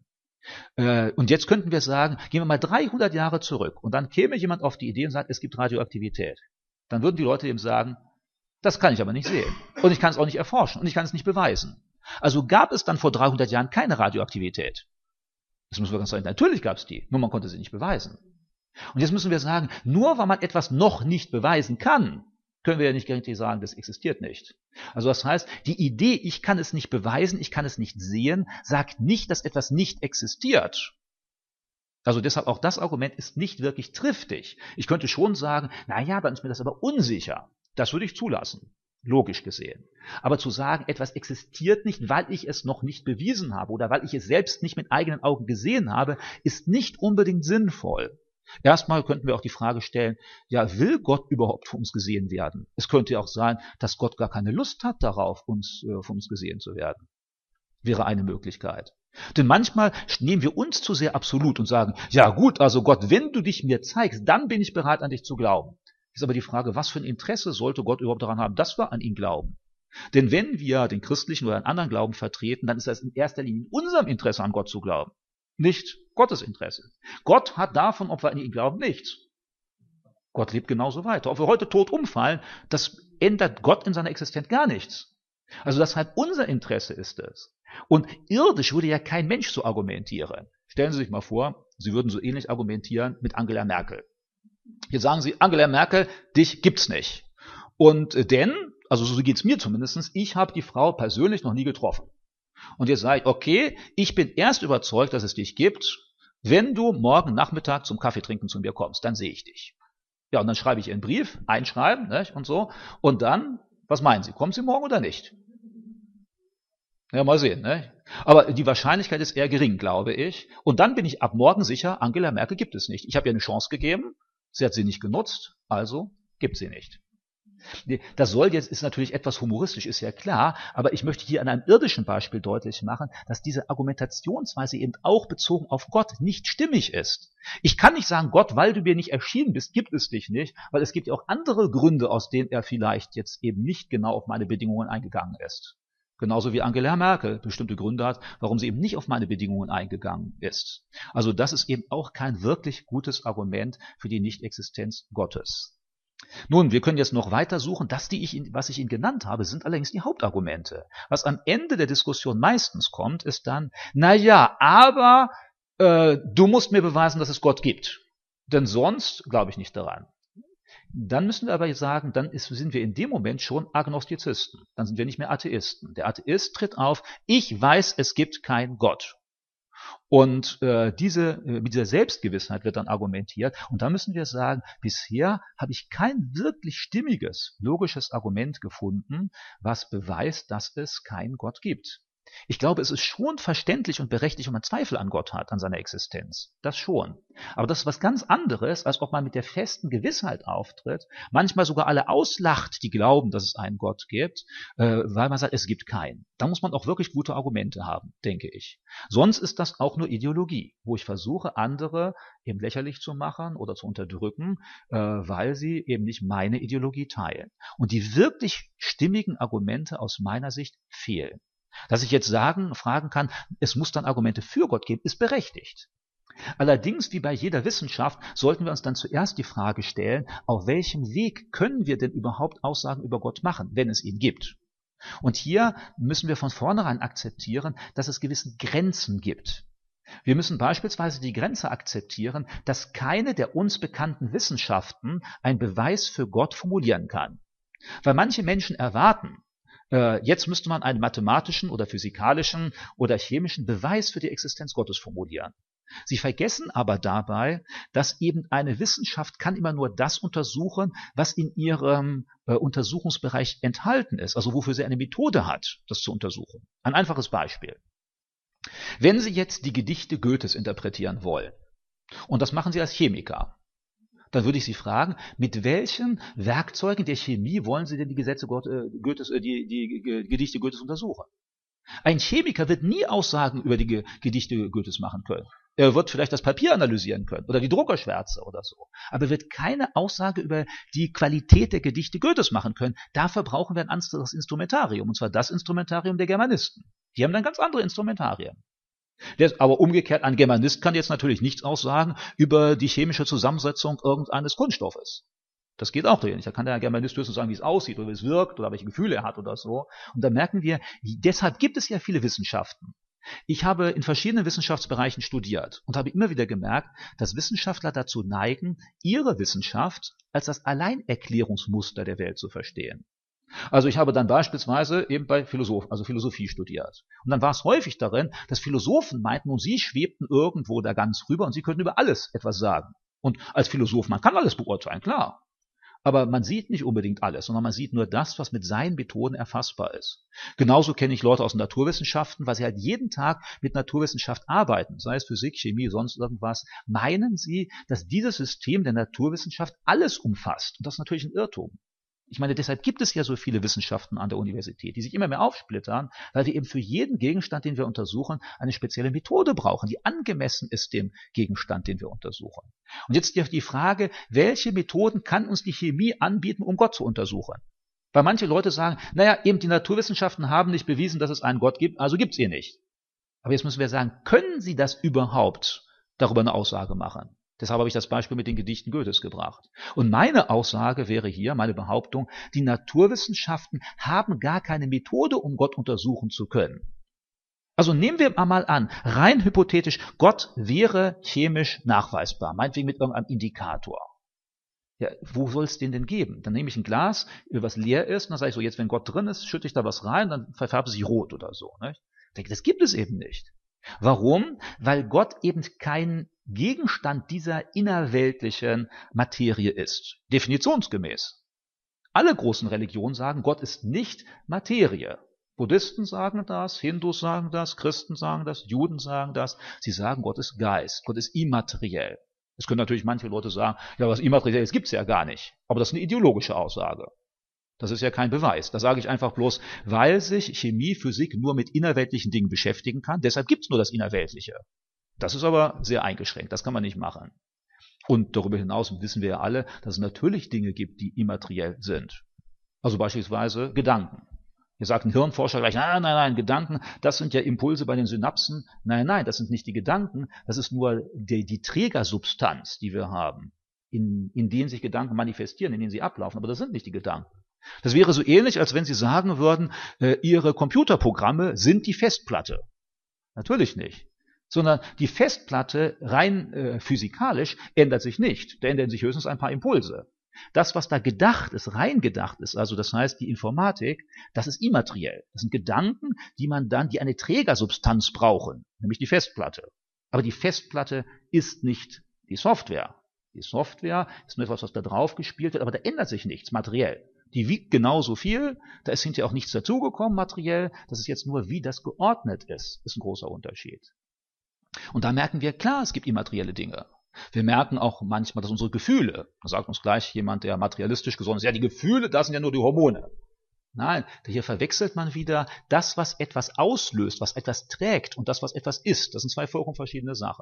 [SPEAKER 1] Und jetzt könnten wir sagen, gehen wir mal 300 Jahre zurück und dann käme jemand auf die Idee und sagt, es gibt Radioaktivität. Dann würden die Leute ihm sagen, das kann ich aber nicht sehen und ich kann es auch nicht erforschen und ich kann es nicht beweisen. Also gab es dann vor 300 Jahren keine Radioaktivität. Das müssen wir ganz sagen, natürlich gab es die, nur man konnte sie nicht beweisen. Und jetzt müssen wir sagen, nur weil man etwas noch nicht beweisen kann, können wir ja nicht garantiert sagen, das existiert nicht. Also das heißt, die Idee, ich kann es nicht beweisen, ich kann es nicht sehen, sagt nicht, dass etwas nicht existiert. Also deshalb auch das Argument ist nicht wirklich triftig. Ich könnte schon sagen, naja, dann ist mir das aber unsicher. Das würde ich zulassen, logisch gesehen. Aber zu sagen, etwas existiert nicht, weil ich es noch nicht bewiesen habe oder weil ich es selbst nicht mit eigenen Augen gesehen habe, ist nicht unbedingt sinnvoll. Erstmal könnten wir auch die Frage stellen, ja, will Gott überhaupt von uns gesehen werden? Es könnte ja auch sein, dass Gott gar keine Lust hat darauf, von uns gesehen zu werden. Wäre eine Möglichkeit. Denn manchmal nehmen wir uns zu sehr absolut und sagen, ja gut, also Gott, wenn du dich mir zeigst, dann bin ich bereit, an dich zu glauben. Ist aber die Frage, was für ein Interesse sollte Gott überhaupt daran haben, dass wir an ihn glauben? Denn wenn wir den christlichen oder einen anderen Glauben vertreten, dann ist das in erster Linie in unserem Interesse, an Gott zu glauben. Nicht Gottes Interesse. Gott hat davon, ob wir an ihn glauben, nichts. Gott lebt genauso weiter. Ob wir heute tot umfallen, das ändert Gott in seiner Existenz gar nichts. Also deshalb unser Interesse ist es. Und irdisch würde ja kein Mensch so argumentieren. Stellen Sie sich mal vor, Sie würden so ähnlich argumentieren mit Angela Merkel. Jetzt sagen Sie, Angela Merkel, dich gibt's nicht. Und denn, also so geht's mir zumindest, ich habe die Frau persönlich noch nie getroffen. Und jetzt sage ich, okay, ich bin erst überzeugt, dass es dich gibt, wenn du morgen Nachmittag zum Kaffee trinken zu mir kommst, dann sehe ich dich. Ja, und dann schreibe ich einen Brief, einschreiben, nicht, und so. Und dann, was meinen Sie, kommen Sie morgen oder nicht? Ja, mal sehen. Ne? Aber die Wahrscheinlichkeit ist eher gering, glaube ich. Und dann bin ich ab morgen sicher, Angela Merkel gibt es nicht. Ich habe ihr eine Chance gegeben, sie hat sie nicht genutzt, also gibt sie nicht. Das soll jetzt, ist natürlich etwas humoristisch, ist ja klar, aber ich möchte hier an einem irdischen Beispiel deutlich machen, dass diese Argumentationsweise eben auch bezogen auf Gott nicht stimmig ist. Ich kann nicht sagen, Gott, weil du mir nicht erschienen bist, gibt es dich nicht, weil es gibt ja auch andere Gründe, aus denen er vielleicht jetzt eben nicht genau auf meine Bedingungen eingegangen ist. Genauso wie Angela Merkel bestimmte Gründe hat, warum sie eben nicht auf meine Bedingungen eingegangen ist. Also das ist eben auch kein wirklich gutes Argument für die Nichtexistenz Gottes. Nun, wir können jetzt noch weiter suchen. Was ich Ihnen genannt habe, sind allerdings die Hauptargumente. Was am Ende der Diskussion meistens kommt, ist dann, naja, aber du musst mir beweisen, dass es Gott gibt. Denn sonst glaube ich nicht daran. Dann müssen wir aber sagen, sind wir in dem Moment schon Agnostizisten. Dann sind wir nicht mehr Atheisten. Der Atheist tritt auf, ich weiß, es gibt keinen Gott. Und mit dieser Selbstgewissheit wird dann argumentiert. Und da müssen wir sagen, bisher habe ich kein wirklich stimmiges, logisches Argument gefunden, was beweist, dass es keinen Gott gibt. Ich glaube, es ist schon verständlich und berechtigt, wenn man Zweifel an Gott hat, an seiner Existenz. Das schon. Aber das ist was ganz anderes, als ob man mit der festen Gewissheit auftritt, manchmal sogar alle auslacht, die glauben, dass es einen Gott gibt, weil man sagt, es gibt keinen. Da muss man auch wirklich gute Argumente haben, denke ich. Sonst ist das auch nur Ideologie, wo ich versuche, andere eben lächerlich zu machen oder zu unterdrücken, weil sie eben nicht meine Ideologie teilen. Und die wirklich stimmigen Argumente aus meiner Sicht fehlen. Dass ich jetzt fragen kann, es muss dann Argumente für Gott geben, ist berechtigt. Allerdings, wie bei jeder Wissenschaft, sollten wir uns dann zuerst die Frage stellen, auf welchem Weg können wir denn überhaupt Aussagen über Gott machen, wenn es ihn gibt? Und hier müssen wir von vornherein akzeptieren, dass es gewisse Grenzen gibt. Wir müssen beispielsweise die Grenze akzeptieren, dass keine der uns bekannten Wissenschaften einen Beweis für Gott formulieren kann. Weil manche Menschen erwarten, jetzt müsste man einen mathematischen oder physikalischen oder chemischen Beweis für die Existenz Gottes formulieren. Sie vergessen aber dabei, dass eben eine Wissenschaft kann immer nur das untersuchen, was in ihrem Untersuchungsbereich enthalten ist, also wofür sie eine Methode hat, das zu untersuchen. Ein einfaches Beispiel. Wenn Sie jetzt die Gedichte Goethes interpretieren wollen, und das machen Sie als Chemiker, Dann würde ich Sie fragen, mit welchen Werkzeugen der Chemie wollen Sie denn die Gesetze Goethes, die Gedichte Goethes untersuchen? Ein Chemiker wird nie Aussagen über die Gedichte Goethes machen können. Er wird vielleicht das Papier analysieren können oder die Druckerschwärze oder so. Aber er wird keine Aussage über die Qualität der Gedichte Goethes machen können. Dafür brauchen wir ein anderes Instrumentarium, und zwar das Instrumentarium der Germanisten. Die haben dann ganz andere Instrumentarien. Aber umgekehrt, ein Germanist kann jetzt natürlich nichts aussagen über die chemische Zusammensetzung irgendeines Kunststoffes. Das geht auch nicht. Da kann der Germanist höchstens sagen, wie es aussieht oder wie es wirkt oder welche Gefühle er hat oder so. Und da merken wir, deshalb gibt es ja viele Wissenschaften. Ich habe in verschiedenen Wissenschaftsbereichen studiert und habe immer wieder gemerkt, dass Wissenschaftler dazu neigen, ihre Wissenschaft als das Alleinerklärungsmuster der Welt zu verstehen. Also ich habe dann beispielsweise eben bei Philosophie studiert. Und dann war es häufig darin, dass Philosophen meinten, und sie schwebten irgendwo da ganz rüber und sie könnten über alles etwas sagen. Und als Philosoph, man kann alles beurteilen, klar. Aber man sieht nicht unbedingt alles, sondern man sieht nur das, was mit seinen Methoden erfassbar ist. Genauso kenne ich Leute aus den Naturwissenschaften, weil sie halt jeden Tag mit Naturwissenschaft arbeiten, sei es Physik, Chemie, sonst irgendwas, meinen sie, dass dieses System der Naturwissenschaft alles umfasst. Und das ist natürlich ein Irrtum. Ich meine, deshalb gibt es ja so viele Wissenschaften an der Universität, die sich immer mehr aufsplittern, weil wir eben für jeden Gegenstand, den wir untersuchen, eine spezielle Methode brauchen, die angemessen ist dem Gegenstand, den wir untersuchen. Und jetzt die Frage, welche Methoden kann uns die Chemie anbieten, um Gott zu untersuchen? Weil manche Leute sagen, naja, eben die Naturwissenschaften haben nicht bewiesen, dass es einen Gott gibt, also gibt es ihn nicht. Aber jetzt müssen wir sagen, können sie das überhaupt darüber eine Aussage machen? Deshalb habe ich das Beispiel mit den Gedichten Goethes gebracht. Und meine Aussage wäre hier, meine Behauptung, die Naturwissenschaften haben gar keine Methode, um Gott untersuchen zu können. Also nehmen wir mal an, rein hypothetisch, Gott wäre chemisch nachweisbar, meinetwegen mit irgendeinem Indikator. Ja, wo soll es den denn geben? Dann nehme ich ein Glas, was leer ist, und dann sage ich so, jetzt wenn Gott drin ist, schütte ich da was rein, dann verfärbt es sich rot oder so. Nicht? Ich denke, das gibt es eben nicht. Warum? Weil Gott eben kein Gegenstand dieser innerweltlichen Materie ist. Definitionsgemäß. Alle großen Religionen sagen, Gott ist nicht Materie. Buddhisten sagen das, Hindus sagen das, Christen sagen das, Juden sagen das. Sie sagen, Gott ist Geist, Gott ist immateriell. Es können natürlich manche Leute sagen, ja, was immateriell ist, gibt es ja gar nicht. Aber das ist eine ideologische Aussage. Das ist ja kein Beweis. Das sage ich einfach bloß, weil sich Chemie, Physik nur mit innerweltlichen Dingen beschäftigen kann. Deshalb gibt es nur das Innerweltliche. Das ist aber sehr eingeschränkt. Das kann man nicht machen. Und darüber hinaus wissen wir ja alle, dass es natürlich Dinge gibt, die immateriell sind. Also beispielsweise Gedanken. Hier sagt ein Hirnforscher gleich, nein, Gedanken, das sind ja Impulse bei den Synapsen. Nein, das sind nicht die Gedanken. Das ist nur die Trägersubstanz, die wir haben, in denen sich Gedanken manifestieren, in denen sie ablaufen. Aber das sind nicht die Gedanken. Das wäre so ähnlich, als wenn Sie sagen würden, Ihre Computerprogramme sind die Festplatte. Natürlich nicht. Sondern die Festplatte rein physikalisch ändert sich nicht. Da ändern sich höchstens ein paar Impulse. Das, was da gedacht ist, rein gedacht ist, also das heißt die Informatik, das ist immateriell. Das sind Gedanken, die eine Trägersubstanz brauchen, nämlich die Festplatte. Aber die Festplatte ist nicht die Software. Die Software ist nur etwas, was da drauf gespielt wird, aber da ändert sich nichts materiell. Die wiegt genauso viel, da ist hinterher auch nichts dazugekommen materiell, das ist jetzt nur, wie das geordnet ist ein großer Unterschied. Und da merken wir, klar, es gibt immaterielle Dinge. Wir merken auch manchmal, dass unsere Gefühle, da sagt uns gleich jemand, der materialistisch gesonnen ist, ja, die Gefühle, das sind ja nur die Hormone. Nein, hier verwechselt man wieder das, was etwas auslöst, was etwas trägt und das, was etwas ist. Das sind zwei vollkommen verschiedene Sachen.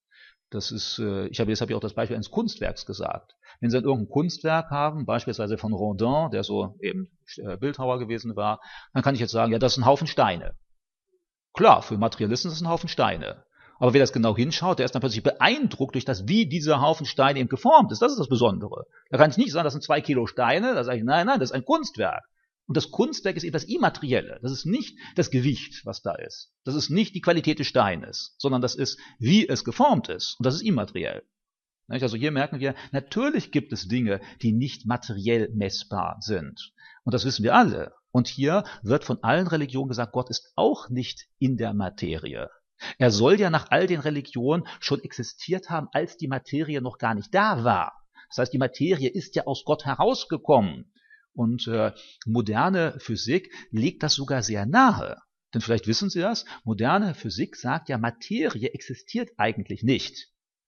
[SPEAKER 1] Das ist, deshalb habe ich auch das Beispiel eines Kunstwerks gesagt. Wenn Sie dann irgendein Kunstwerk haben, beispielsweise von Rodin, der so eben Bildhauer gewesen war, dann kann ich jetzt sagen, ja, das ist ein Haufen Steine. Klar, für Materialisten ist es ein Haufen Steine. Aber wer das genau hinschaut, der ist dann plötzlich beeindruckt durch das, wie dieser Haufen Steine eben geformt ist. Das ist das Besondere. Da kann ich nicht sagen, das sind 2 Kilo Steine. Da sage ich, nein, das ist ein Kunstwerk. Und das Kunstwerk ist eben das Immaterielle. Das ist nicht das Gewicht, was da ist. Das ist nicht die Qualität des Steines, sondern das ist, wie es geformt ist. Und das ist immateriell. Also hier merken wir, natürlich gibt es Dinge, die nicht materiell messbar sind. Und das wissen wir alle. Und hier wird von allen Religionen gesagt, Gott ist auch nicht in der Materie. Er soll ja nach all den Religionen schon existiert haben, als die Materie noch gar nicht da war. Das heißt, die Materie ist ja aus Gott herausgekommen. Und moderne Physik legt das sogar sehr nahe. Denn vielleicht wissen Sie das, moderne Physik sagt ja, Materie existiert eigentlich nicht.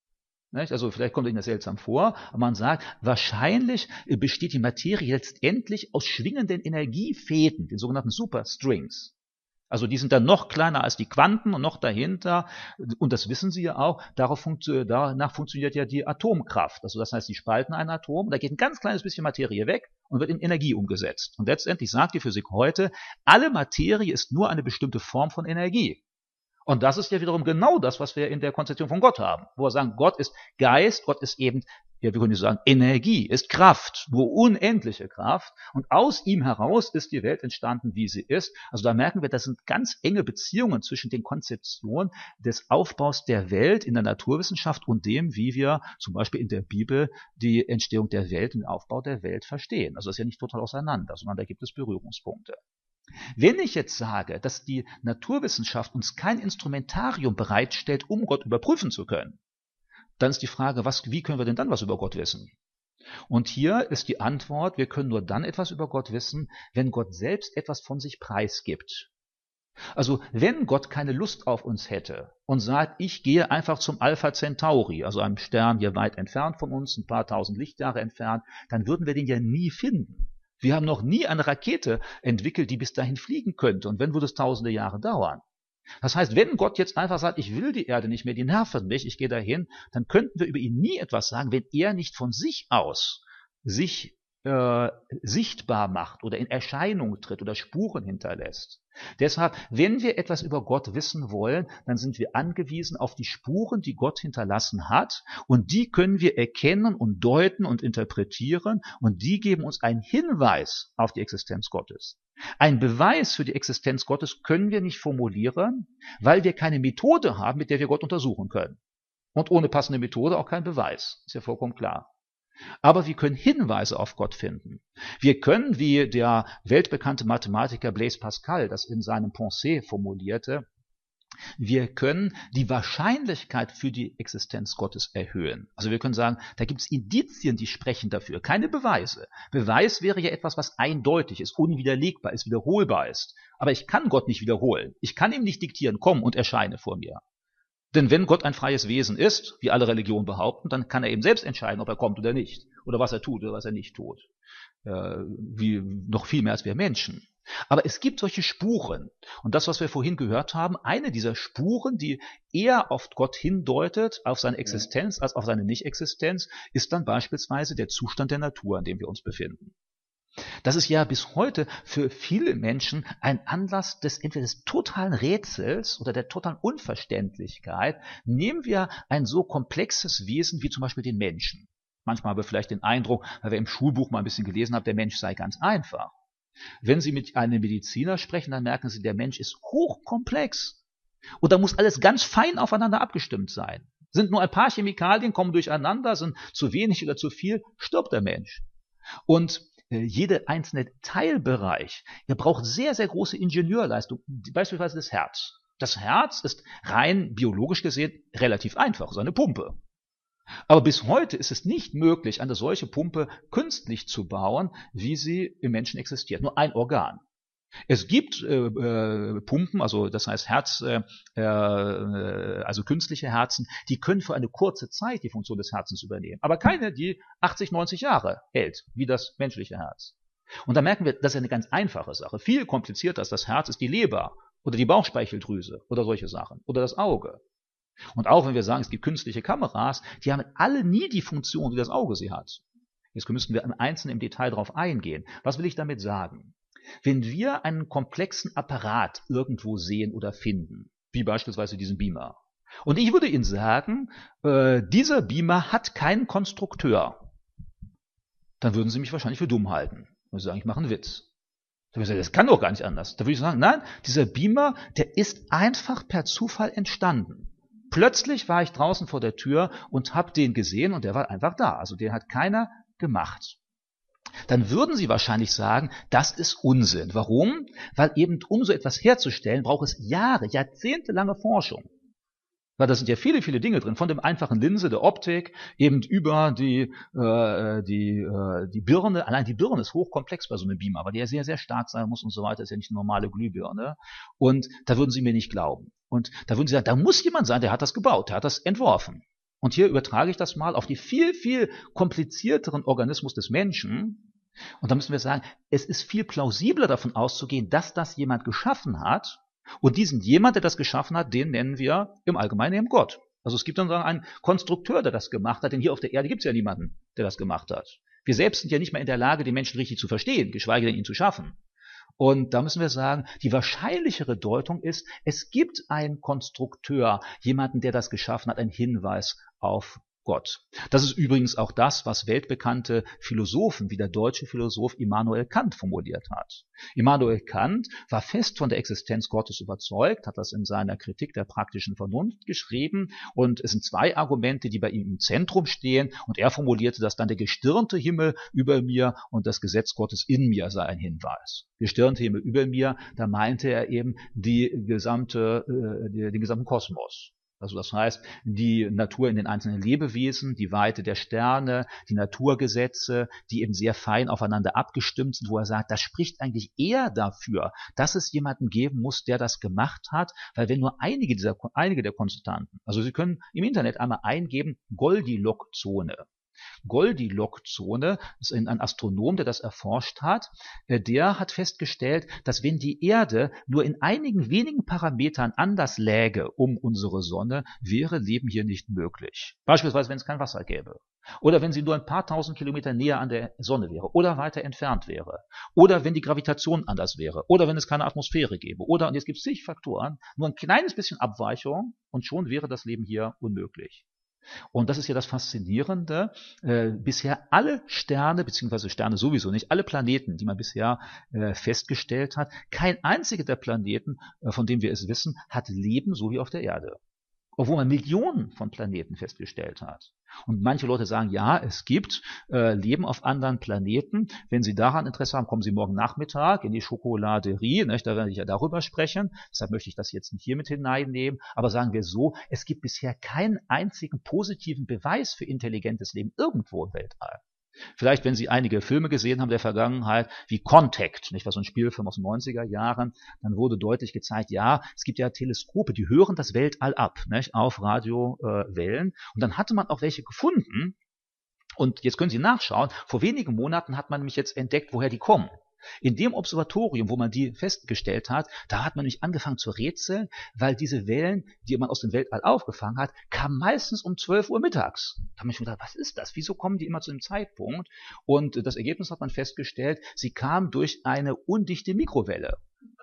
[SPEAKER 1] Nicht? Also vielleicht kommt Ihnen das seltsam vor, aber man sagt, wahrscheinlich besteht die Materie letztendlich aus schwingenden Energiefäden, den sogenannten Superstrings. Also die sind dann noch kleiner als die Quanten und noch dahinter. Und das wissen Sie ja auch, danach funktioniert ja die Atomkraft. Also das heißt, Sie spalten ein Atom, da geht ein ganz kleines bisschen Materie weg und wird in Energie umgesetzt. Und letztendlich sagt die Physik heute, alle Materie ist nur eine bestimmte Form von Energie. Und das ist ja wiederum genau das, was wir in der Konzeption von Gott haben, wo wir sagen, Gott ist Geist, Gott ist eben, ja, wir können sagen, Energie, ist Kraft, nur unendliche Kraft. Und aus ihm heraus ist die Welt entstanden, wie sie ist. Also da merken wir, das sind ganz enge Beziehungen zwischen den Konzeptionen des Aufbaus der Welt in der Naturwissenschaft und dem, wie wir zum Beispiel in der Bibel die Entstehung der Welt und den Aufbau der Welt verstehen. Also das ist ja nicht total auseinander, sondern da gibt es Berührungspunkte. Wenn ich jetzt sage, dass die Naturwissenschaft uns kein Instrumentarium bereitstellt, um Gott überprüfen zu können, dann ist die Frage, wie können wir denn dann was über Gott wissen? Und hier ist die Antwort, wir können nur dann etwas über Gott wissen, wenn Gott selbst etwas von sich preisgibt. Also wenn Gott keine Lust auf uns hätte und sagt, ich gehe einfach zum Alpha Centauri, also einem Stern hier weit entfernt von uns, ein paar tausend Lichtjahre entfernt, dann würden wir den ja nie finden. Wir haben noch nie eine Rakete entwickelt, die bis dahin fliegen könnte. Und wenn, würde es tausende Jahre dauern. Das heißt, wenn Gott jetzt einfach sagt, ich will die Erde nicht mehr, die nerven mich, ich gehe dahin, dann könnten wir über ihn nie etwas sagen, wenn er nicht von sich aus sich sichtbar macht oder in Erscheinung tritt oder Spuren hinterlässt. Deshalb, wenn wir etwas über Gott wissen wollen, dann sind wir angewiesen auf die Spuren, die Gott hinterlassen hat, und die können wir erkennen und deuten und interpretieren, und die geben uns einen Hinweis auf die Existenz Gottes. Ein Beweis für die Existenz Gottes können wir nicht formulieren, weil wir keine Methode haben, mit der wir Gott untersuchen können. Und ohne passende Methode auch kein Beweis. Ist ja vollkommen klar. Aber wir können Hinweise auf Gott finden. Wir können, wie der weltbekannte Mathematiker Blaise Pascal das in seinem Pensée formulierte, wir können die Wahrscheinlichkeit für die Existenz Gottes erhöhen. Also wir können sagen, da gibt es Indizien, die sprechen dafür, keine Beweise. Beweis wäre ja etwas, was eindeutig ist, unwiderlegbar ist, wiederholbar ist. Aber ich kann Gott nicht wiederholen. Ich kann ihm nicht diktieren, komm und erscheine vor mir. Denn wenn Gott ein freies Wesen ist, wie alle Religionen behaupten, dann kann er eben selbst entscheiden, ob er kommt oder nicht. Oder was er tut oder was er nicht tut. Wie noch viel mehr als wir Menschen. Aber es gibt solche Spuren. Und das, was wir vorhin gehört haben, eine dieser Spuren, die eher auf Gott hindeutet, auf seine Existenz als auf seine Nicht-Existenz, ist dann beispielsweise der Zustand der Natur, in dem wir uns befinden. Das ist ja bis heute für viele Menschen ein Anlass entweder des totalen Rätsels oder der totalen Unverständlichkeit. Nehmen wir ein so komplexes Wesen wie zum Beispiel den Menschen. Manchmal haben wir vielleicht den Eindruck, weil wir im Schulbuch mal ein bisschen gelesen haben, der Mensch sei ganz einfach. Wenn Sie mit einem Mediziner sprechen, dann merken Sie, der Mensch ist hochkomplex. Und da muss alles ganz fein aufeinander abgestimmt sein. Sind nur ein paar Chemikalien, kommen durcheinander, sind zu wenig oder zu viel, stirbt der Mensch. Und jeder einzelne Teilbereich, der braucht sehr, sehr große Ingenieurleistung, beispielsweise das Herz. Das Herz ist rein biologisch gesehen relativ einfach, so eine Pumpe. Aber bis heute ist es nicht möglich, eine solche Pumpe künstlich zu bauen, wie sie im Menschen existiert. Nur ein Organ. Es gibt Pumpen, also das heißt also künstliche Herzen, die können für eine kurze Zeit die Funktion des Herzens übernehmen. Aber keine, die 80, 90 Jahre hält, wie das menschliche Herz. Und da merken wir, das ist eine ganz einfache Sache. Viel komplizierter als das Herz ist die Leber oder die Bauchspeicheldrüse oder solche Sachen oder das Auge. Und auch wenn wir sagen, es gibt künstliche Kameras, die haben alle nie die Funktion, wie das Auge sie hat. Jetzt müssten wir im Einzelnen im Detail darauf eingehen. Was will ich damit sagen? Wenn wir einen komplexen Apparat irgendwo sehen oder finden, wie beispielsweise diesen Beamer, und ich würde Ihnen sagen, dieser Beamer hat keinen Konstrukteur, dann würden Sie mich wahrscheinlich für dumm halten. Und sagen, ich mache einen Witz. Dann würde ich sagen, das kann doch gar nicht anders. Da würde ich sagen, nein, dieser Beamer, der ist einfach per Zufall entstanden. Plötzlich war ich draußen vor der Tür und habe den gesehen und der war einfach da. Also den hat keiner gemacht. Dann würden Sie wahrscheinlich sagen, das ist Unsinn. Warum? Weil eben, um so etwas herzustellen, braucht es Jahre, jahrzehntelange Forschung. Weil da sind ja viele, viele Dinge drin, von dem einfachen Linse, der Optik, eben über die Birne. Allein die Birne ist hochkomplex bei so einem Beamer, weil die ja sehr, sehr stark sein muss und so weiter. Das ist ja nicht eine normale Glühbirne. Und da würden Sie mir nicht glauben. Und da würden Sie sagen, da muss jemand sein, der hat das gebaut, der hat das entworfen. Und hier übertrage ich das mal auf die viel, viel komplizierteren Organismus des Menschen. Und da müssen wir sagen, es ist viel plausibler davon auszugehen, dass das jemand geschaffen hat. Und diesen jemand, der das geschaffen hat, den nennen wir im Allgemeinen eben Gott. Also es gibt dann einen Konstrukteur, der das gemacht hat, denn hier auf der Erde gibt es ja niemanden, der das gemacht hat. Wir selbst sind ja nicht mehr in der Lage, den Menschen richtig zu verstehen, geschweige denn ihn zu schaffen. Und da müssen wir sagen, die wahrscheinlichere Deutung ist, es gibt einen Konstrukteur, jemanden, der das geschaffen hat, einen Hinweis auf Gott. Das ist übrigens auch das, was weltbekannte Philosophen wie der deutsche Philosoph Immanuel Kant formuliert hat. Immanuel Kant war fest von der Existenz Gottes überzeugt, hat das in seiner Kritik der praktischen Vernunft geschrieben, und es sind zwei Argumente, die bei ihm im Zentrum stehen, und er formulierte das dann: der gestirnte Himmel über mir und das Gesetz Gottes in mir sei ein Hinweis. Gestirnte Himmel über mir, da meinte er eben den gesamten Kosmos. Also das heißt, die Natur in den einzelnen Lebewesen, die Weite der Sterne, die Naturgesetze, die eben sehr fein aufeinander abgestimmt sind, wo er sagt, das spricht eigentlich eher dafür, dass es jemanden geben muss, der das gemacht hat, weil wenn nur einige der Konstanten, also Sie können im Internet einmal eingeben, Goldilocks-Zone. Goldilocks-Zone ist ein Astronom, der das erforscht hat. Der hat festgestellt, dass wenn die Erde nur in einigen wenigen Parametern anders läge um unsere Sonne, wäre Leben hier nicht möglich. Beispielsweise, wenn es kein Wasser gäbe. Oder wenn sie nur ein paar tausend Kilometer näher an der Sonne wäre oder weiter entfernt wäre. Oder wenn die Gravitation anders wäre. Oder wenn es keine Atmosphäre gäbe. Oder, und jetzt gibt es zig Faktoren, nur ein kleines bisschen Abweichung und schon wäre das Leben hier unmöglich. Und das ist ja das Faszinierende. Bisher alle Sterne, beziehungsweise Sterne sowieso nicht, alle Planeten, die man bisher festgestellt hat, kein einziger der Planeten, von dem wir es wissen, hat Leben so wie auf der Erde. Obwohl man Millionen von Planeten festgestellt hat. Und manche Leute sagen, ja, es gibt Leben auf anderen Planeten. Wenn Sie daran Interesse haben, kommen Sie morgen Nachmittag in die Schokoladerie. Nicht? Da werde ich ja darüber sprechen. Deshalb möchte ich das jetzt nicht hier mit hineinnehmen. Aber sagen wir so, es gibt bisher keinen einzigen positiven Beweis für intelligentes Leben irgendwo im Weltall. Vielleicht, wenn Sie einige Filme gesehen haben der Vergangenheit, wie Contact, nicht, was so ein Spielfilm aus den 90er Jahren, dann wurde deutlich gezeigt, ja, es gibt ja Teleskope, die hören das Weltall ab, nicht, auf Radiowellen. Und dann hatte man auch welche gefunden. Und jetzt können Sie nachschauen, vor wenigen Monaten hat man nämlich jetzt entdeckt, woher die kommen. In dem Observatorium, wo man die festgestellt hat, da hat man nämlich angefangen zu rätseln, weil diese Wellen, die man aus dem Weltall aufgefangen hat, kamen meistens um 12 Uhr mittags. Da habe ich mir gedacht, was ist das? Wieso kommen die immer zu dem Zeitpunkt? Und das Ergebnis hat man festgestellt, sie kamen durch eine undichte Mikrowelle.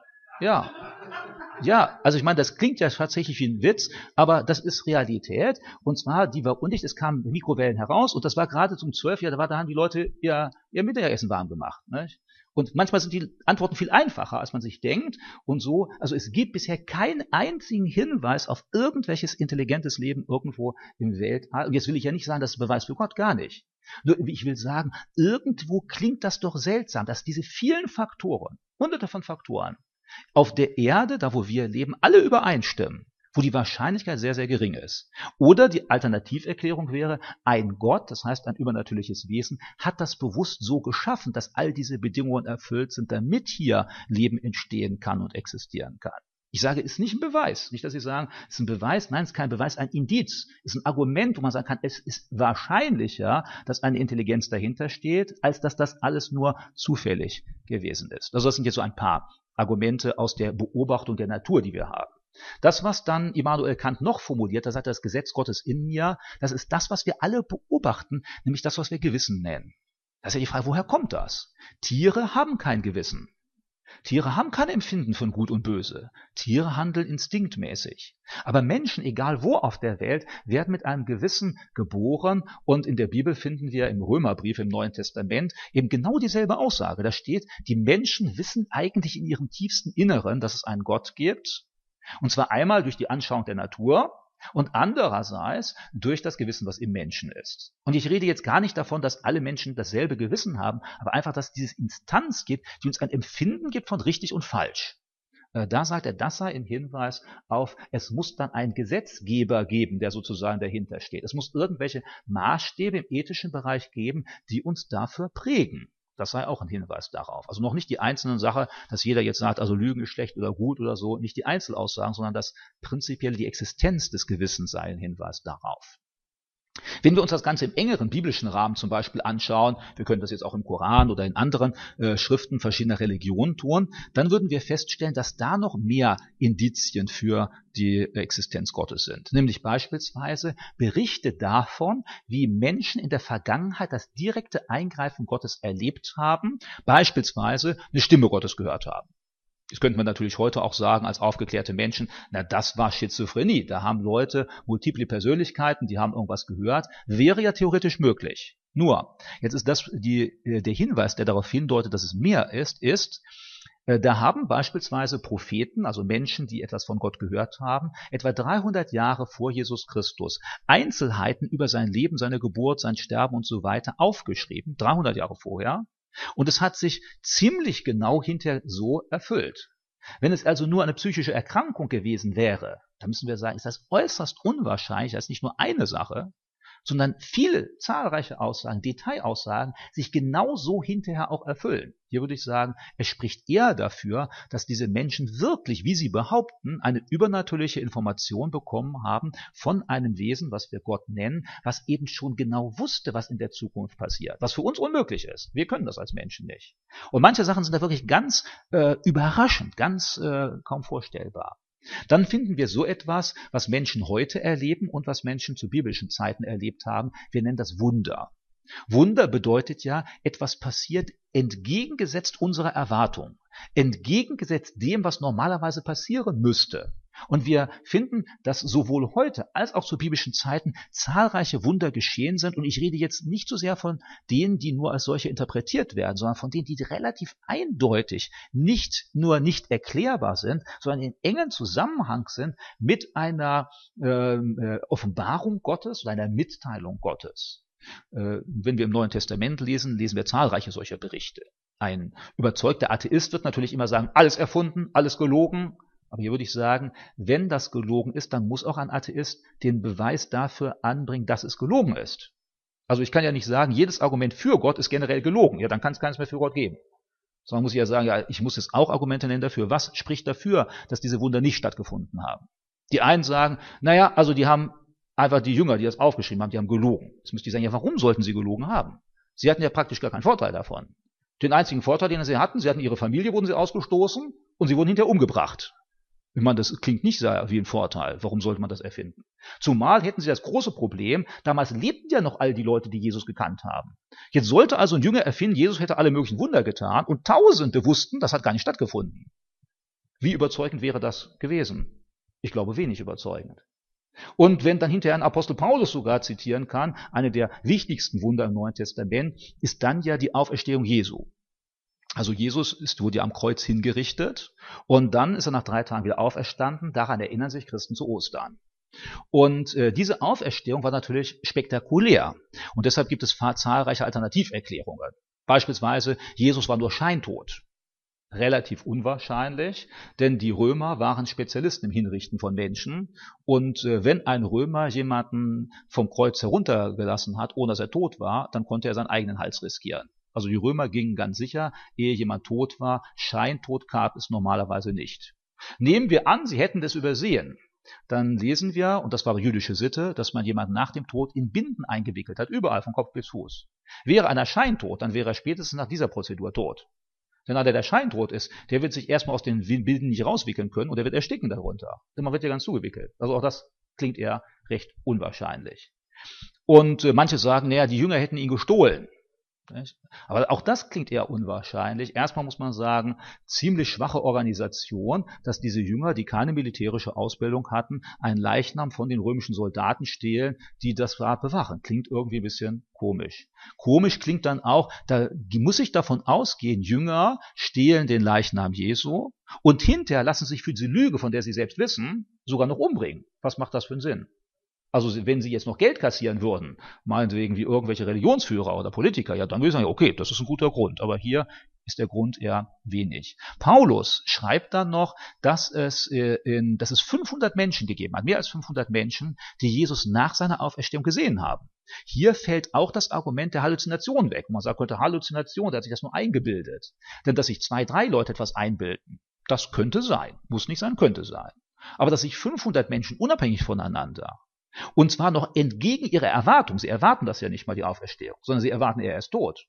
[SPEAKER 1] Ja, also ich meine, das klingt ja tatsächlich wie ein Witz, aber das ist Realität. Und zwar, die war undicht, es kamen Mikrowellen heraus und das war gerade um 12 Uhr, da haben die Leute ihr Mittagessen warm gemacht. Nicht? Und manchmal sind die Antworten viel einfacher, als man sich denkt. Und so, also es gibt bisher keinen einzigen Hinweis auf irgendwelches intelligentes Leben irgendwo im Weltall. Und jetzt will ich ja nicht sagen, das ist Beweis für Gott, gar nicht. Nur ich will sagen, irgendwo klingt das doch seltsam, dass diese vielen Faktoren, hunderte von Faktoren, auf der Erde, da wo wir leben, alle übereinstimmen, wo die Wahrscheinlichkeit sehr, sehr gering ist. Oder die Alternativerklärung wäre, ein Gott, das heißt ein übernatürliches Wesen, hat das bewusst so geschaffen, dass all diese Bedingungen erfüllt sind, damit hier Leben entstehen kann und existieren kann. Ich sage, es ist nicht ein Beweis. Nicht, dass Sie sagen, es ist ein Beweis. Nein, es ist kein Beweis, ein Indiz. Es ist ein Argument, wo man sagen kann, es ist wahrscheinlicher, dass eine Intelligenz dahinter steht, als dass das alles nur zufällig gewesen ist. Also das sind jetzt so ein paar Argumente aus der Beobachtung der Natur, die wir haben. Das, was dann Immanuel Kant noch formuliert, da sagt er, das Gesetz Gottes in mir, das ist das, was wir alle beobachten, nämlich das, was wir Gewissen nennen. Das ist ja die Frage, woher kommt das? Tiere haben kein Gewissen. Tiere haben kein Empfinden von Gut und Böse. Tiere handeln instinktmäßig. Aber Menschen, egal wo auf der Welt, werden mit einem Gewissen geboren. Und in der Bibel finden wir im Römerbrief im Neuen Testament eben genau dieselbe Aussage. Da steht, die Menschen wissen eigentlich in ihrem tiefsten Inneren, dass es einen Gott gibt. Und zwar einmal durch die Anschauung der Natur und andererseits durch das Gewissen, was im Menschen ist. Und ich rede jetzt gar nicht davon, dass alle Menschen dasselbe Gewissen haben, aber einfach, dass es diese Instanz gibt, die uns ein Empfinden gibt von richtig und falsch. Da sagt er, das sei ein Hinweis auf, es muss dann einen Gesetzgeber geben, der sozusagen dahinter steht. Es muss irgendwelche Maßstäbe im ethischen Bereich geben, die uns dafür prägen. Das sei auch ein Hinweis darauf. Also noch nicht die einzelnen Sachen, dass jeder jetzt sagt, also Lügen ist schlecht oder gut oder so, nicht die Einzelaussagen, sondern dass prinzipiell die Existenz des Gewissens sei ein Hinweis darauf. Wenn wir uns das Ganze im engeren biblischen Rahmen zum Beispiel anschauen, wir können das jetzt auch im Koran oder in anderen Schriften verschiedener Religionen tun, dann würden wir feststellen, dass da noch mehr Indizien für die Existenz Gottes sind. Nämlich beispielsweise Berichte davon, wie Menschen in der Vergangenheit das direkte Eingreifen Gottes erlebt haben, beispielsweise eine Stimme Gottes gehört haben. Das könnte man natürlich heute auch sagen als aufgeklärte Menschen, na, das war Schizophrenie. Da haben Leute multiple Persönlichkeiten, die haben irgendwas gehört. Wäre ja theoretisch möglich. Nur, jetzt ist das der Hinweis, der darauf hindeutet, dass es mehr ist, da haben beispielsweise Propheten, also Menschen, die etwas von Gott gehört haben, etwa 300 Jahre vor Jesus Christus Einzelheiten über sein Leben, seine Geburt, sein Sterben und so weiter aufgeschrieben, 300 Jahre vorher. Und es hat sich ziemlich genau hinterher so erfüllt. Wenn es also nur eine psychische Erkrankung gewesen wäre, dann müssen wir sagen, ist das äußerst unwahrscheinlich, dass nicht nur eine Sache, sondern viele zahlreiche Aussagen, Detailaussagen sich genau so hinterher auch erfüllen. Hier würde ich sagen, es spricht eher dafür, dass diese Menschen wirklich, wie sie behaupten, eine übernatürliche Information bekommen haben von einem Wesen, was wir Gott nennen, was eben schon genau wusste, was in der Zukunft passiert, was für uns unmöglich ist. Wir können das als Menschen nicht. Und manche Sachen sind da wirklich ganz überraschend, ganz kaum vorstellbar. Dann finden wir so etwas, was Menschen heute erleben und was Menschen zu biblischen Zeiten erlebt haben. Wir nennen das Wunder. Wunder bedeutet ja, etwas passiert entgegengesetzt unserer Erwartung, entgegengesetzt dem, was normalerweise passieren müsste. Und wir finden, dass sowohl heute als auch zu biblischen Zeiten zahlreiche Wunder geschehen sind. Und ich rede jetzt nicht so sehr von denen, die nur als solche interpretiert werden, sondern von denen, die relativ eindeutig nicht nur nicht erklärbar sind, sondern in engen Zusammenhang sind mit einer Offenbarung Gottes oder einer Mitteilung Gottes. Wenn wir im Neuen Testament lesen, lesen wir zahlreiche solcher Berichte. Ein überzeugter Atheist wird natürlich immer sagen, alles erfunden, alles gelogen. Aber hier würde ich sagen, wenn das gelogen ist, dann muss auch ein Atheist den Beweis dafür anbringen, dass es gelogen ist. Also ich kann ja nicht sagen, jedes Argument für Gott ist generell gelogen. Ja, dann kann es keines mehr für Gott geben. Sondern muss ich ja sagen, ja, ich muss jetzt auch Argumente nennen dafür. Was spricht dafür, dass diese Wunder nicht stattgefunden haben? Die einen sagen, naja, also die haben einfach die Jünger, die das aufgeschrieben haben, die haben gelogen. Jetzt müsste ich sagen, ja, warum sollten sie gelogen haben? Sie hatten ja praktisch gar keinen Vorteil davon. Den einzigen Vorteil, den sie hatten ihre Familie, wurden sie ausgestoßen und sie wurden hinterher umgebracht. Ich meine, das klingt nicht sehr wie ein Vorteil. Warum sollte man das erfinden? Zumal hätten sie das große Problem, damals lebten ja noch all die Leute, die Jesus gekannt haben. Jetzt sollte also ein Jünger erfinden, Jesus hätte alle möglichen Wunder getan und Tausende wussten, das hat gar nicht stattgefunden. Wie überzeugend wäre das gewesen? Ich glaube, wenig überzeugend. Und wenn dann hinterher ein Apostel Paulus sogar zitieren kann, eine der wichtigsten Wunder im Neuen Testament, ist dann ja die Auferstehung Jesu. Also Jesus wurde ja am Kreuz hingerichtet und dann ist er nach 3 Tagen wieder auferstanden. Daran erinnern sich Christen zu Ostern. Und diese Auferstehung war natürlich spektakulär und deshalb gibt es zahlreiche Alternativerklärungen. Beispielsweise, Jesus war nur scheintot. Relativ unwahrscheinlich, denn die Römer waren Spezialisten im Hinrichten von Menschen und wenn ein Römer jemanden vom Kreuz heruntergelassen hat, ohne dass er tot war, dann konnte er seinen eigenen Hals riskieren. Also die Römer gingen ganz sicher, ehe jemand tot war, Scheintod gab es normalerweise nicht. Nehmen wir an, sie hätten das übersehen, dann lesen wir, und das war jüdische Sitte, dass man jemanden nach dem Tod in Binden eingewickelt hat, überall von Kopf bis Fuß. Wäre einer scheintot, dann wäre er spätestens nach dieser Prozedur tot. Denn einer, der scheintot ist, der wird sich erstmal aus den Binden nicht rauswickeln können und der wird ersticken darunter. Denn man wird ja ganz zugewickelt. Also auch das klingt eher recht unwahrscheinlich. Und manche sagen, naja, die Jünger hätten ihn gestohlen. Aber auch das klingt eher unwahrscheinlich. Erstmal muss man sagen, ziemlich schwache Organisation, dass diese Jünger, die keine militärische Ausbildung hatten, einen Leichnam von den römischen Soldaten stehlen, die das Grab bewachen. Klingt irgendwie ein bisschen komisch. Komisch klingt dann auch, da muss ich davon ausgehen, Jünger stehlen den Leichnam Jesu und hinterher lassen sich für diese Lüge, von der sie selbst wissen, sogar noch umbringen. Was macht das für einen Sinn? Also wenn sie jetzt noch Geld kassieren würden, meinetwegen wie irgendwelche Religionsführer oder Politiker, ja, dann würde ich sagen, okay, das ist ein guter Grund. Aber hier ist der Grund eher wenig. Paulus schreibt dann noch, dass es 500 Menschen gegeben hat, mehr als 500 Menschen, die Jesus nach seiner Auferstehung gesehen haben. Hier fällt auch das Argument der Halluzination weg. Man sagt heute Halluzination, der hat sich das nur eingebildet. Denn dass sich 2, 3 Leute etwas einbilden, das könnte sein. Muss nicht sein, könnte sein. Aber dass sich 500 Menschen unabhängig voneinander Und zwar noch entgegen ihrer Erwartung. Sie erwarten das ja nicht mal, die Auferstehung, sondern sie erwarten eher erst Tod.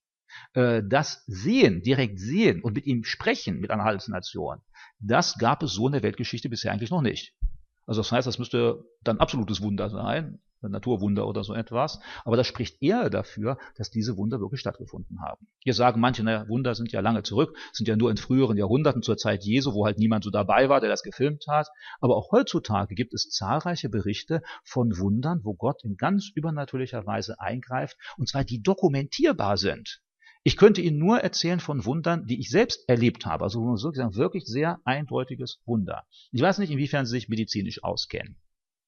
[SPEAKER 1] Das Sehen, direkt sehen und mit ihm sprechen, mit einer Halluzination, das gab es so in der Weltgeschichte bisher eigentlich noch nicht. Also das heißt, das müsste dann absolutes Wunder sein, ein Naturwunder oder so etwas. Aber das spricht eher dafür, dass diese Wunder wirklich stattgefunden haben. Hier sagen manche, naja, Wunder sind ja lange zurück, sind ja nur in früheren Jahrhunderten zur Zeit Jesu, wo halt niemand so dabei war, der das gefilmt hat. Aber auch heutzutage gibt es zahlreiche Berichte von Wundern, wo Gott in ganz übernatürlicher Weise eingreift, und zwar die dokumentierbar sind. Ich könnte Ihnen nur erzählen von Wundern, die ich selbst erlebt habe. Also wirklich sehr eindeutiges Wunder. Ich weiß nicht, inwiefern Sie sich medizinisch auskennen.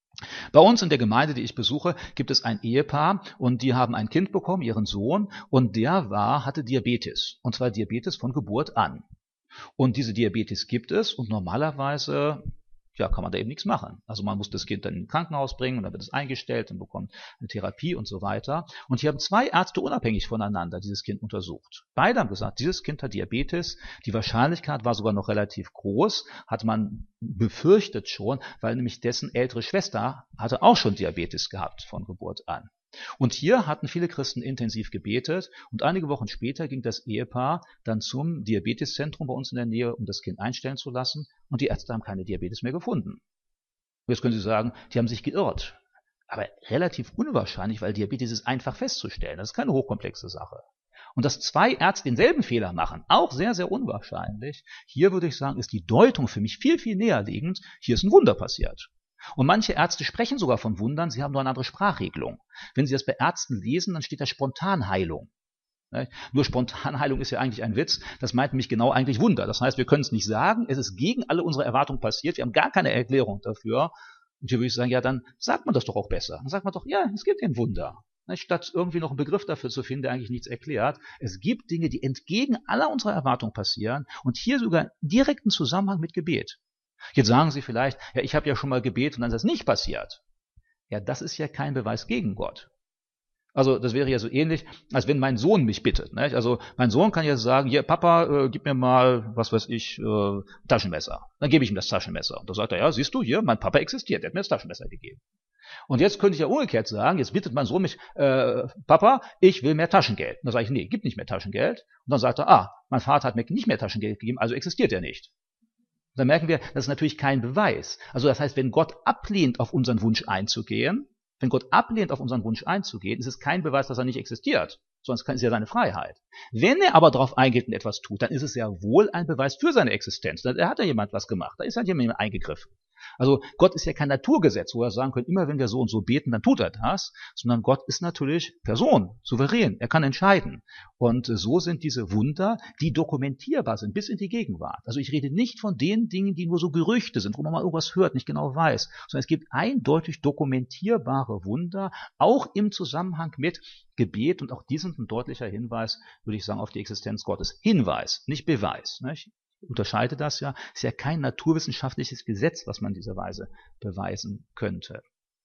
[SPEAKER 1] Bei uns in der Gemeinde, die ich besuche, gibt es ein Ehepaar und die haben ein Kind bekommen, ihren Sohn, und der hatte Diabetes. Und zwar Diabetes von Geburt an. Und diese Diabetes gibt es und normalerweise kann man da eben nichts machen. Also man muss das Kind dann ins Krankenhaus bringen und dann wird es eingestellt und bekommt eine Therapie und so weiter. Und hier haben 2 Ärzte unabhängig voneinander dieses Kind untersucht. Beide haben gesagt, dieses Kind hat Diabetes. Die Wahrscheinlichkeit war sogar noch relativ groß, hat man befürchtet schon, weil nämlich dessen ältere Schwester hatte auch schon Diabetes gehabt von Geburt an. Und hier hatten viele Christen intensiv gebetet und einige Wochen später ging das Ehepaar dann zum Diabeteszentrum bei uns in der Nähe, um das Kind einstellen zu lassen, und die Ärzte haben keine Diabetes mehr gefunden. Und jetzt können Sie sagen, die haben sich geirrt. Aber relativ unwahrscheinlich, weil Diabetes ist einfach festzustellen. Das ist keine hochkomplexe Sache. Und dass 2 Ärzte denselben Fehler machen, auch sehr, sehr unwahrscheinlich. Hier würde ich sagen, ist die Deutung für mich viel, viel näher liegend. Hier ist ein Wunder passiert. Und manche Ärzte sprechen sogar von Wundern, sie haben nur eine andere Sprachregelung. Wenn Sie das bei Ärzten lesen, dann steht da Spontanheilung. Nur Spontanheilung ist ja eigentlich ein Witz, das meint nämlich genau eigentlich Wunder. Das heißt, wir können es nicht sagen, es ist gegen alle unsere Erwartungen passiert, wir haben gar keine Erklärung dafür. Und hier würde ich sagen, ja, dann sagt man das doch auch besser. Dann sagt man doch, ja, es gibt ein Wunder. Statt irgendwie noch einen Begriff dafür zu finden, der eigentlich nichts erklärt. Es gibt Dinge, die entgegen aller unserer Erwartungen passieren und hier sogar direkten Zusammenhang mit Gebet. Jetzt sagen Sie vielleicht, ja, ich habe ja schon mal gebetet und dann ist das nicht passiert. Ja, das ist ja kein Beweis gegen Gott. Also das wäre ja so ähnlich, als wenn mein Sohn mich bittet. Nicht? Also mein Sohn kann ja sagen, hier Papa, gib mir mal, was weiß ich, Taschenmesser. Dann gebe ich ihm das Taschenmesser. Und da sagt er, ja, siehst du, hier, mein Papa existiert, der hat mir das Taschenmesser gegeben. Und jetzt könnte ich ja umgekehrt sagen, jetzt bittet mein Sohn mich, Papa, ich will mehr Taschengeld. Und dann sage ich, nee, gib nicht mehr Taschengeld. Und dann sagt er, mein Vater hat mir nicht mehr Taschengeld gegeben, also existiert er nicht. Dann merken wir, das ist natürlich kein Beweis. Also das heißt, wenn Gott ablehnt, auf unseren Wunsch einzugehen, ist es kein Beweis, dass er nicht existiert. Sonst ist ja seine Freiheit. Wenn er aber darauf eingeht und etwas tut, dann ist es ja wohl ein Beweis für seine Existenz. Da hat ja jemand was gemacht, da ist halt jemand eingegriffen. Also Gott ist ja kein Naturgesetz, wo wir sagen können, immer wenn wir so und so beten, dann tut er das, sondern Gott ist natürlich Person, souverän, er kann entscheiden. Und so sind diese Wunder, die dokumentierbar sind, bis in die Gegenwart. Also ich rede nicht von den Dingen, die nur so Gerüchte sind, wo man mal irgendwas hört, nicht genau weiß, sondern es gibt eindeutig dokumentierbare Wunder, auch im Zusammenhang mit Gebet, und auch die sind ein deutlicher Hinweis, würde ich sagen, auf die Existenz Gottes. Hinweis, nicht Beweis. Nicht? Unterscheide das ja, ist ja kein naturwissenschaftliches Gesetz, was man in dieser Weise beweisen könnte.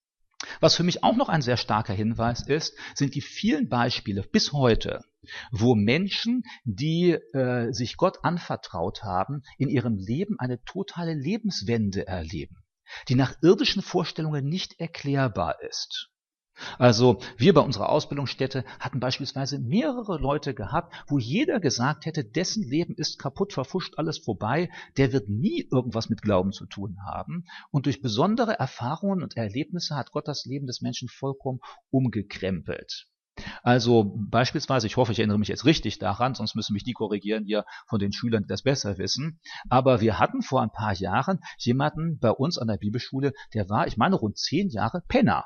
[SPEAKER 1] Was für mich auch noch ein sehr starker Hinweis ist, sind die vielen Beispiele bis heute, wo Menschen, die sich Gott anvertraut haben, in ihrem Leben eine totale Lebenswende erleben, die nach irdischen Vorstellungen nicht erklärbar ist. Also wir bei unserer Ausbildungsstätte hatten beispielsweise mehrere Leute gehabt, wo jeder gesagt hätte, dessen Leben ist kaputt, verpfuscht, alles vorbei, der wird nie irgendwas mit Glauben zu tun haben. Und durch besondere Erfahrungen und Erlebnisse hat Gott das Leben des Menschen vollkommen umgekrempelt. Also beispielsweise, ich hoffe, ich erinnere mich jetzt richtig daran, sonst müssen mich die korrigieren hier von den Schülern, die das besser wissen. Aber wir hatten vor ein paar Jahren jemanden bei uns an der Bibelschule, der war, ich meine, rund 10 Jahre Penner.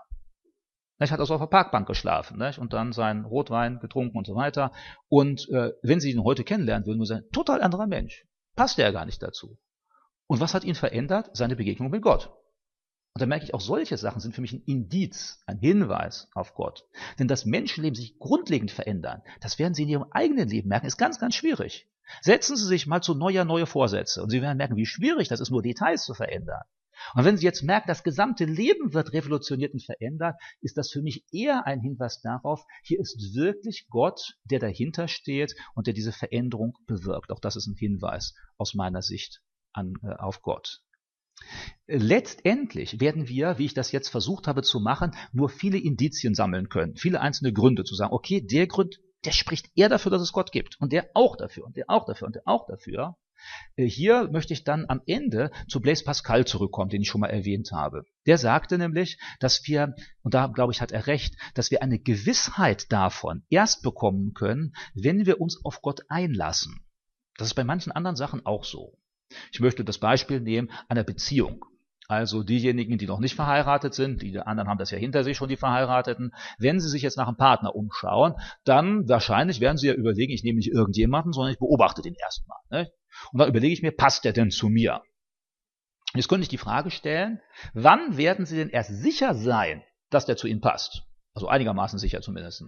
[SPEAKER 1] Er hat also auf der Parkbank geschlafen, nicht? Und dann seinen Rotwein getrunken und so weiter. Und wenn Sie ihn heute kennenlernen würden, würden Sie sagen, total anderer Mensch. Passt ja gar nicht dazu. Und was hat ihn verändert? Seine Begegnung mit Gott. Und da merke ich, auch solche Sachen sind für mich ein Indiz, ein Hinweis auf Gott. Denn dass Menschenleben sich grundlegend verändern, das werden Sie in Ihrem eigenen Leben merken, ist ganz, ganz schwierig. Setzen Sie sich mal zu neue Vorsätze und Sie werden merken, wie schwierig das ist, nur Details zu verändern. Und wenn Sie jetzt merken, das gesamte Leben wird revolutioniert und verändert, ist das für mich eher ein Hinweis darauf, hier ist wirklich Gott, der dahinter steht und der diese Veränderung bewirkt. Auch das ist ein Hinweis aus meiner Sicht auf Gott. Letztendlich werden wir, wie ich das jetzt versucht habe zu machen, nur viele Indizien sammeln können, viele einzelne Gründe zu sagen, okay, der Grund, der spricht eher dafür, dass es Gott gibt und der auch dafür und der auch dafür und der auch dafür. Hier möchte ich dann am Ende zu Blaise Pascal zurückkommen, den ich schon mal erwähnt habe. Der sagte nämlich, dass wir, und da glaube ich, hat er recht, dass wir eine Gewissheit davon erst bekommen können, wenn wir uns auf Gott einlassen. Das ist bei manchen anderen Sachen auch so. Ich möchte das Beispiel nehmen einer Beziehung. Also diejenigen, die noch nicht verheiratet sind, die anderen haben das ja hinter sich schon, die Verheirateten, wenn sie sich jetzt nach einem Partner umschauen, dann wahrscheinlich werden sie ja überlegen, ich nehme nicht irgendjemanden, sondern ich beobachte den erstmal. Ne? Und dann überlege ich mir, passt der denn zu mir? Jetzt könnte ich die Frage stellen, wann werden Sie denn erst sicher sein, dass der zu Ihnen passt? Also einigermaßen sicher zumindest.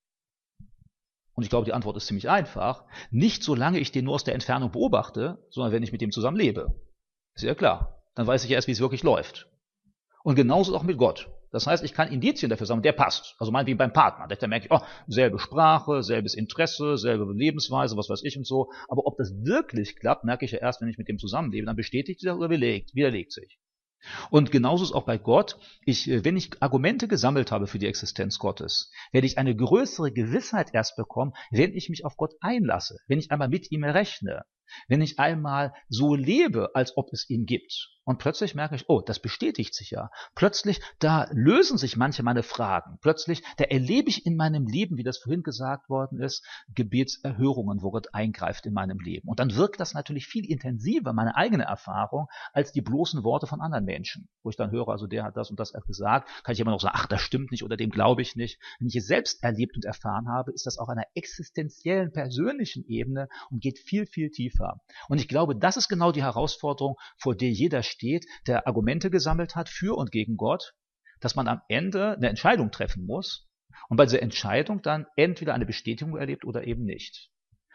[SPEAKER 1] Und ich glaube, die Antwort ist ziemlich einfach. Nicht solange ich den nur aus der Entfernung beobachte, sondern wenn ich mit dem zusammen lebe. Ist ja klar. Dann weiß ich erst, wie es wirklich läuft. Und genauso auch mit Gott. Das heißt, ich kann Indizien dafür sagen, der passt. Also meinetwegen beim Partner. Da merke ich, oh, selbe Sprache, selbes Interesse, selbe Lebensweise, was weiß ich und so. Aber ob das wirklich klappt, merke ich ja erst, wenn ich mit dem zusammenlebe. Dann bestätigt sich oder widerlegt sich. Und genauso ist auch bei Gott. Wenn ich Argumente gesammelt habe für die Existenz Gottes, werde ich eine größere Gewissheit erst bekommen, wenn ich mich auf Gott einlasse, wenn ich einmal mit ihm rechne, wenn ich einmal so lebe, als ob es ihn gibt. Und plötzlich merke ich, oh, das bestätigt sich ja. Plötzlich, da lösen sich manche meine Fragen. Plötzlich, da erlebe ich in meinem Leben, wie das vorhin gesagt worden ist, Gebetserhörungen, wo Gott eingreift in meinem Leben. Und dann wirkt das natürlich viel intensiver, meine eigene Erfahrung, als die bloßen Worte von anderen Menschen. Wo ich dann höre, also der hat das und das gesagt, kann ich immer noch sagen, ach, das stimmt nicht oder dem glaube ich nicht. Wenn ich es selbst erlebt und erfahren habe, ist das auf einer existenziellen, persönlichen Ebene und geht viel, viel tiefer. Und ich glaube, das ist genau die Herausforderung, vor der jeder steht, der Argumente gesammelt hat für und gegen Gott, dass man am Ende eine Entscheidung treffen muss und bei dieser Entscheidung dann entweder eine Bestätigung erlebt oder eben nicht.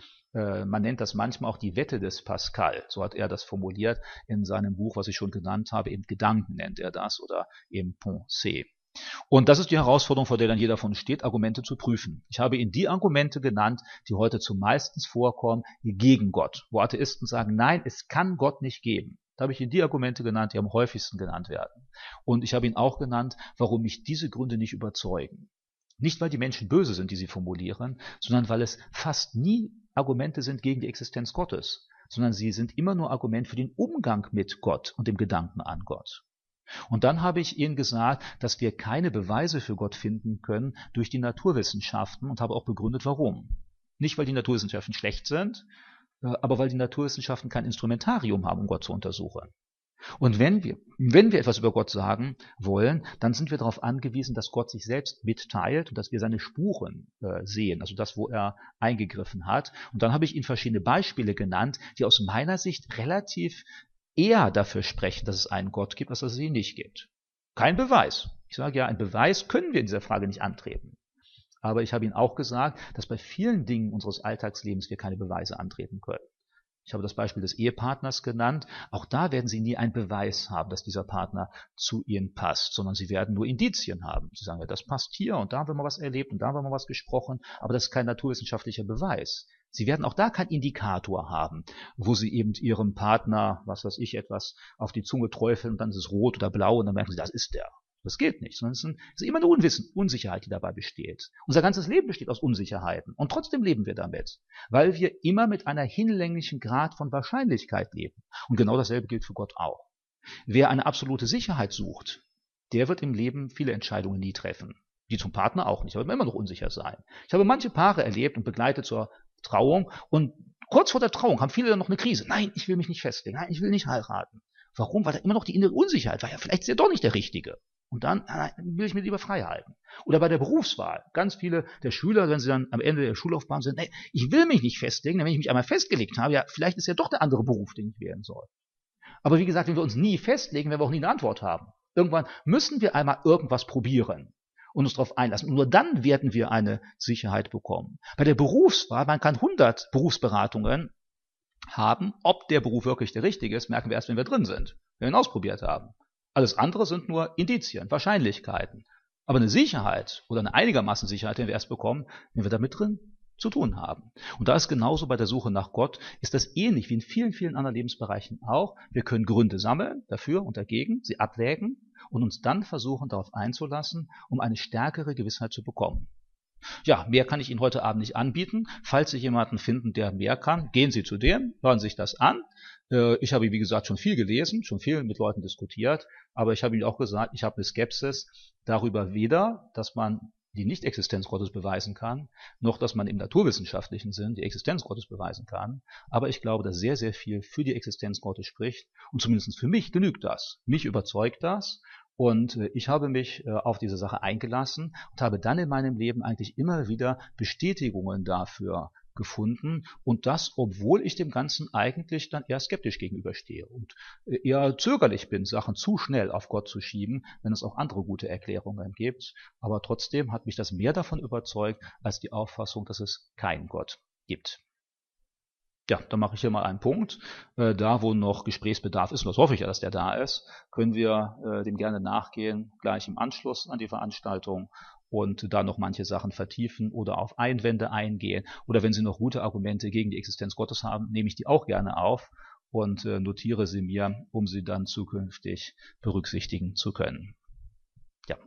[SPEAKER 1] Man nennt das manchmal auch die Wette des Pascal, so hat er das formuliert in seinem Buch, was ich schon genannt habe, eben Gedanken nennt er das oder eben Pensée. Und das ist die Herausforderung, vor der dann jeder von uns steht, Argumente zu prüfen. Ich habe Ihnen die Argumente genannt, die heute zumeistens vorkommen, gegen Gott, wo Atheisten sagen, nein, es kann Gott nicht geben. Da habe ich Ihnen die Argumente genannt, die am häufigsten genannt werden. Und ich habe Ihnen auch genannt, warum mich diese Gründe nicht überzeugen. Nicht, weil die Menschen böse sind, die sie formulieren, sondern weil es fast nie Argumente sind gegen die Existenz Gottes, sondern sie sind immer nur Argument für den Umgang mit Gott und dem Gedanken an Gott. Und dann habe ich Ihnen gesagt, dass wir keine Beweise für Gott finden können durch die Naturwissenschaften und habe auch begründet, warum. Nicht, weil die Naturwissenschaften schlecht sind, aber weil die Naturwissenschaften kein Instrumentarium haben, um Gott zu untersuchen. Und wenn wir etwas über Gott sagen wollen, dann sind wir darauf angewiesen, dass Gott sich selbst mitteilt und dass wir seine Spuren sehen, also das, wo er eingegriffen hat. Und dann habe ich Ihnen verschiedene Beispiele genannt, die aus meiner Sicht relativ eher dafür sprechen, dass es einen Gott gibt, als dass es ihn nicht gibt. Kein Beweis. Ich sage ja, einen Beweis können wir in dieser Frage nicht antreten. Aber ich habe Ihnen auch gesagt, dass bei vielen Dingen unseres Alltagslebens wir keine Beweise antreten können. Ich habe das Beispiel des Ehepartners genannt. Auch da werden Sie nie einen Beweis haben, dass dieser Partner zu Ihnen passt, sondern Sie werden nur Indizien haben. Sie sagen, ja, das passt hier und da haben wir mal was erlebt und da haben wir mal was gesprochen, aber das ist kein naturwissenschaftlicher Beweis. Sie werden auch da keinen Indikator haben, wo Sie eben Ihrem Partner, was weiß ich, etwas auf die Zunge träufeln und dann ist es rot oder blau und dann merken Sie, das ist der. Das geht nicht, sondern es ist immer eine Unsicherheit, die dabei besteht. Unser ganzes Leben besteht aus Unsicherheiten und trotzdem leben wir damit, weil wir immer mit einer hinlänglichen Grad von Wahrscheinlichkeit leben. Und genau dasselbe gilt für Gott auch. Wer eine absolute Sicherheit sucht, der wird im Leben viele Entscheidungen nie treffen. Die zum Partner auch nicht, aber immer noch unsicher sein. Ich habe manche Paare erlebt und begleitet zur Trauung und kurz vor der Trauung haben viele dann noch eine Krise. Nein, ich will mich nicht festlegen, nein, ich will nicht heiraten. Warum? Weil da immer noch die innere Unsicherheit war. Ja, vielleicht ist er doch nicht der Richtige. Und dann will ich mir lieber frei halten. Oder bei der Berufswahl. Ganz viele der Schüler, wenn sie dann am Ende der Schullaufbahn sind, nee, ich will mich nicht festlegen, denn wenn ich mich einmal festgelegt habe, ja, vielleicht ist ja doch der andere Beruf, den ich wählen soll. Aber wie gesagt, wenn wir uns nie festlegen, werden wir auch nie eine Antwort haben. Irgendwann müssen wir einmal irgendwas probieren und uns darauf einlassen. Und nur dann werden wir eine Sicherheit bekommen. Bei der Berufswahl, man kann 100 Berufsberatungen haben. Ob der Beruf wirklich der richtige ist, merken wir erst, wenn wir drin sind, wenn wir ihn ausprobiert haben. Alles andere sind nur Indizien, Wahrscheinlichkeiten. Aber eine Sicherheit oder eine einigermaßen Sicherheit, wenn wir erst bekommen, wenn wir da mit drin zu tun haben. Und da ist genauso bei der Suche nach Gott, ist das ähnlich wie in vielen, vielen anderen Lebensbereichen auch. Wir können Gründe sammeln, dafür und dagegen, sie abwägen und uns dann versuchen, darauf einzulassen, um eine stärkere Gewissheit zu bekommen. Ja, mehr kann ich Ihnen heute Abend nicht anbieten. Falls Sie jemanden finden, der mehr kann, gehen Sie zu dem, hören sich das an. Ich habe, wie gesagt, schon viel gelesen, schon viel mit Leuten diskutiert, aber ich habe Ihnen auch gesagt, ich habe eine Skepsis darüber weder, dass man die Nicht-Existenz Gottes beweisen kann, noch dass man im naturwissenschaftlichen Sinn die Existenz Gottes beweisen kann. Aber ich glaube, dass sehr, sehr viel für die Existenz Gottes spricht. Und zumindest für mich genügt das. Mich überzeugt das. Und ich habe mich auf diese Sache eingelassen und habe dann in meinem Leben eigentlich immer wieder Bestätigungen dafür gefunden. Und das, obwohl ich dem Ganzen eigentlich dann eher skeptisch gegenüberstehe und eher zögerlich bin, Sachen zu schnell auf Gott zu schieben, wenn es auch andere gute Erklärungen gibt. Aber trotzdem hat mich das mehr davon überzeugt, als die Auffassung, dass es keinen Gott gibt. Ja, dann mache ich hier mal einen Punkt. Da, wo noch Gesprächsbedarf ist, und das hoffe ich ja, dass der da ist, können wir dem gerne nachgehen, gleich im Anschluss an die Veranstaltung und da noch manche Sachen vertiefen oder auf Einwände eingehen. Oder wenn Sie noch gute Argumente gegen die Existenz Gottes haben, nehme ich die auch gerne auf und notiere sie mir, um sie dann zukünftig berücksichtigen zu können.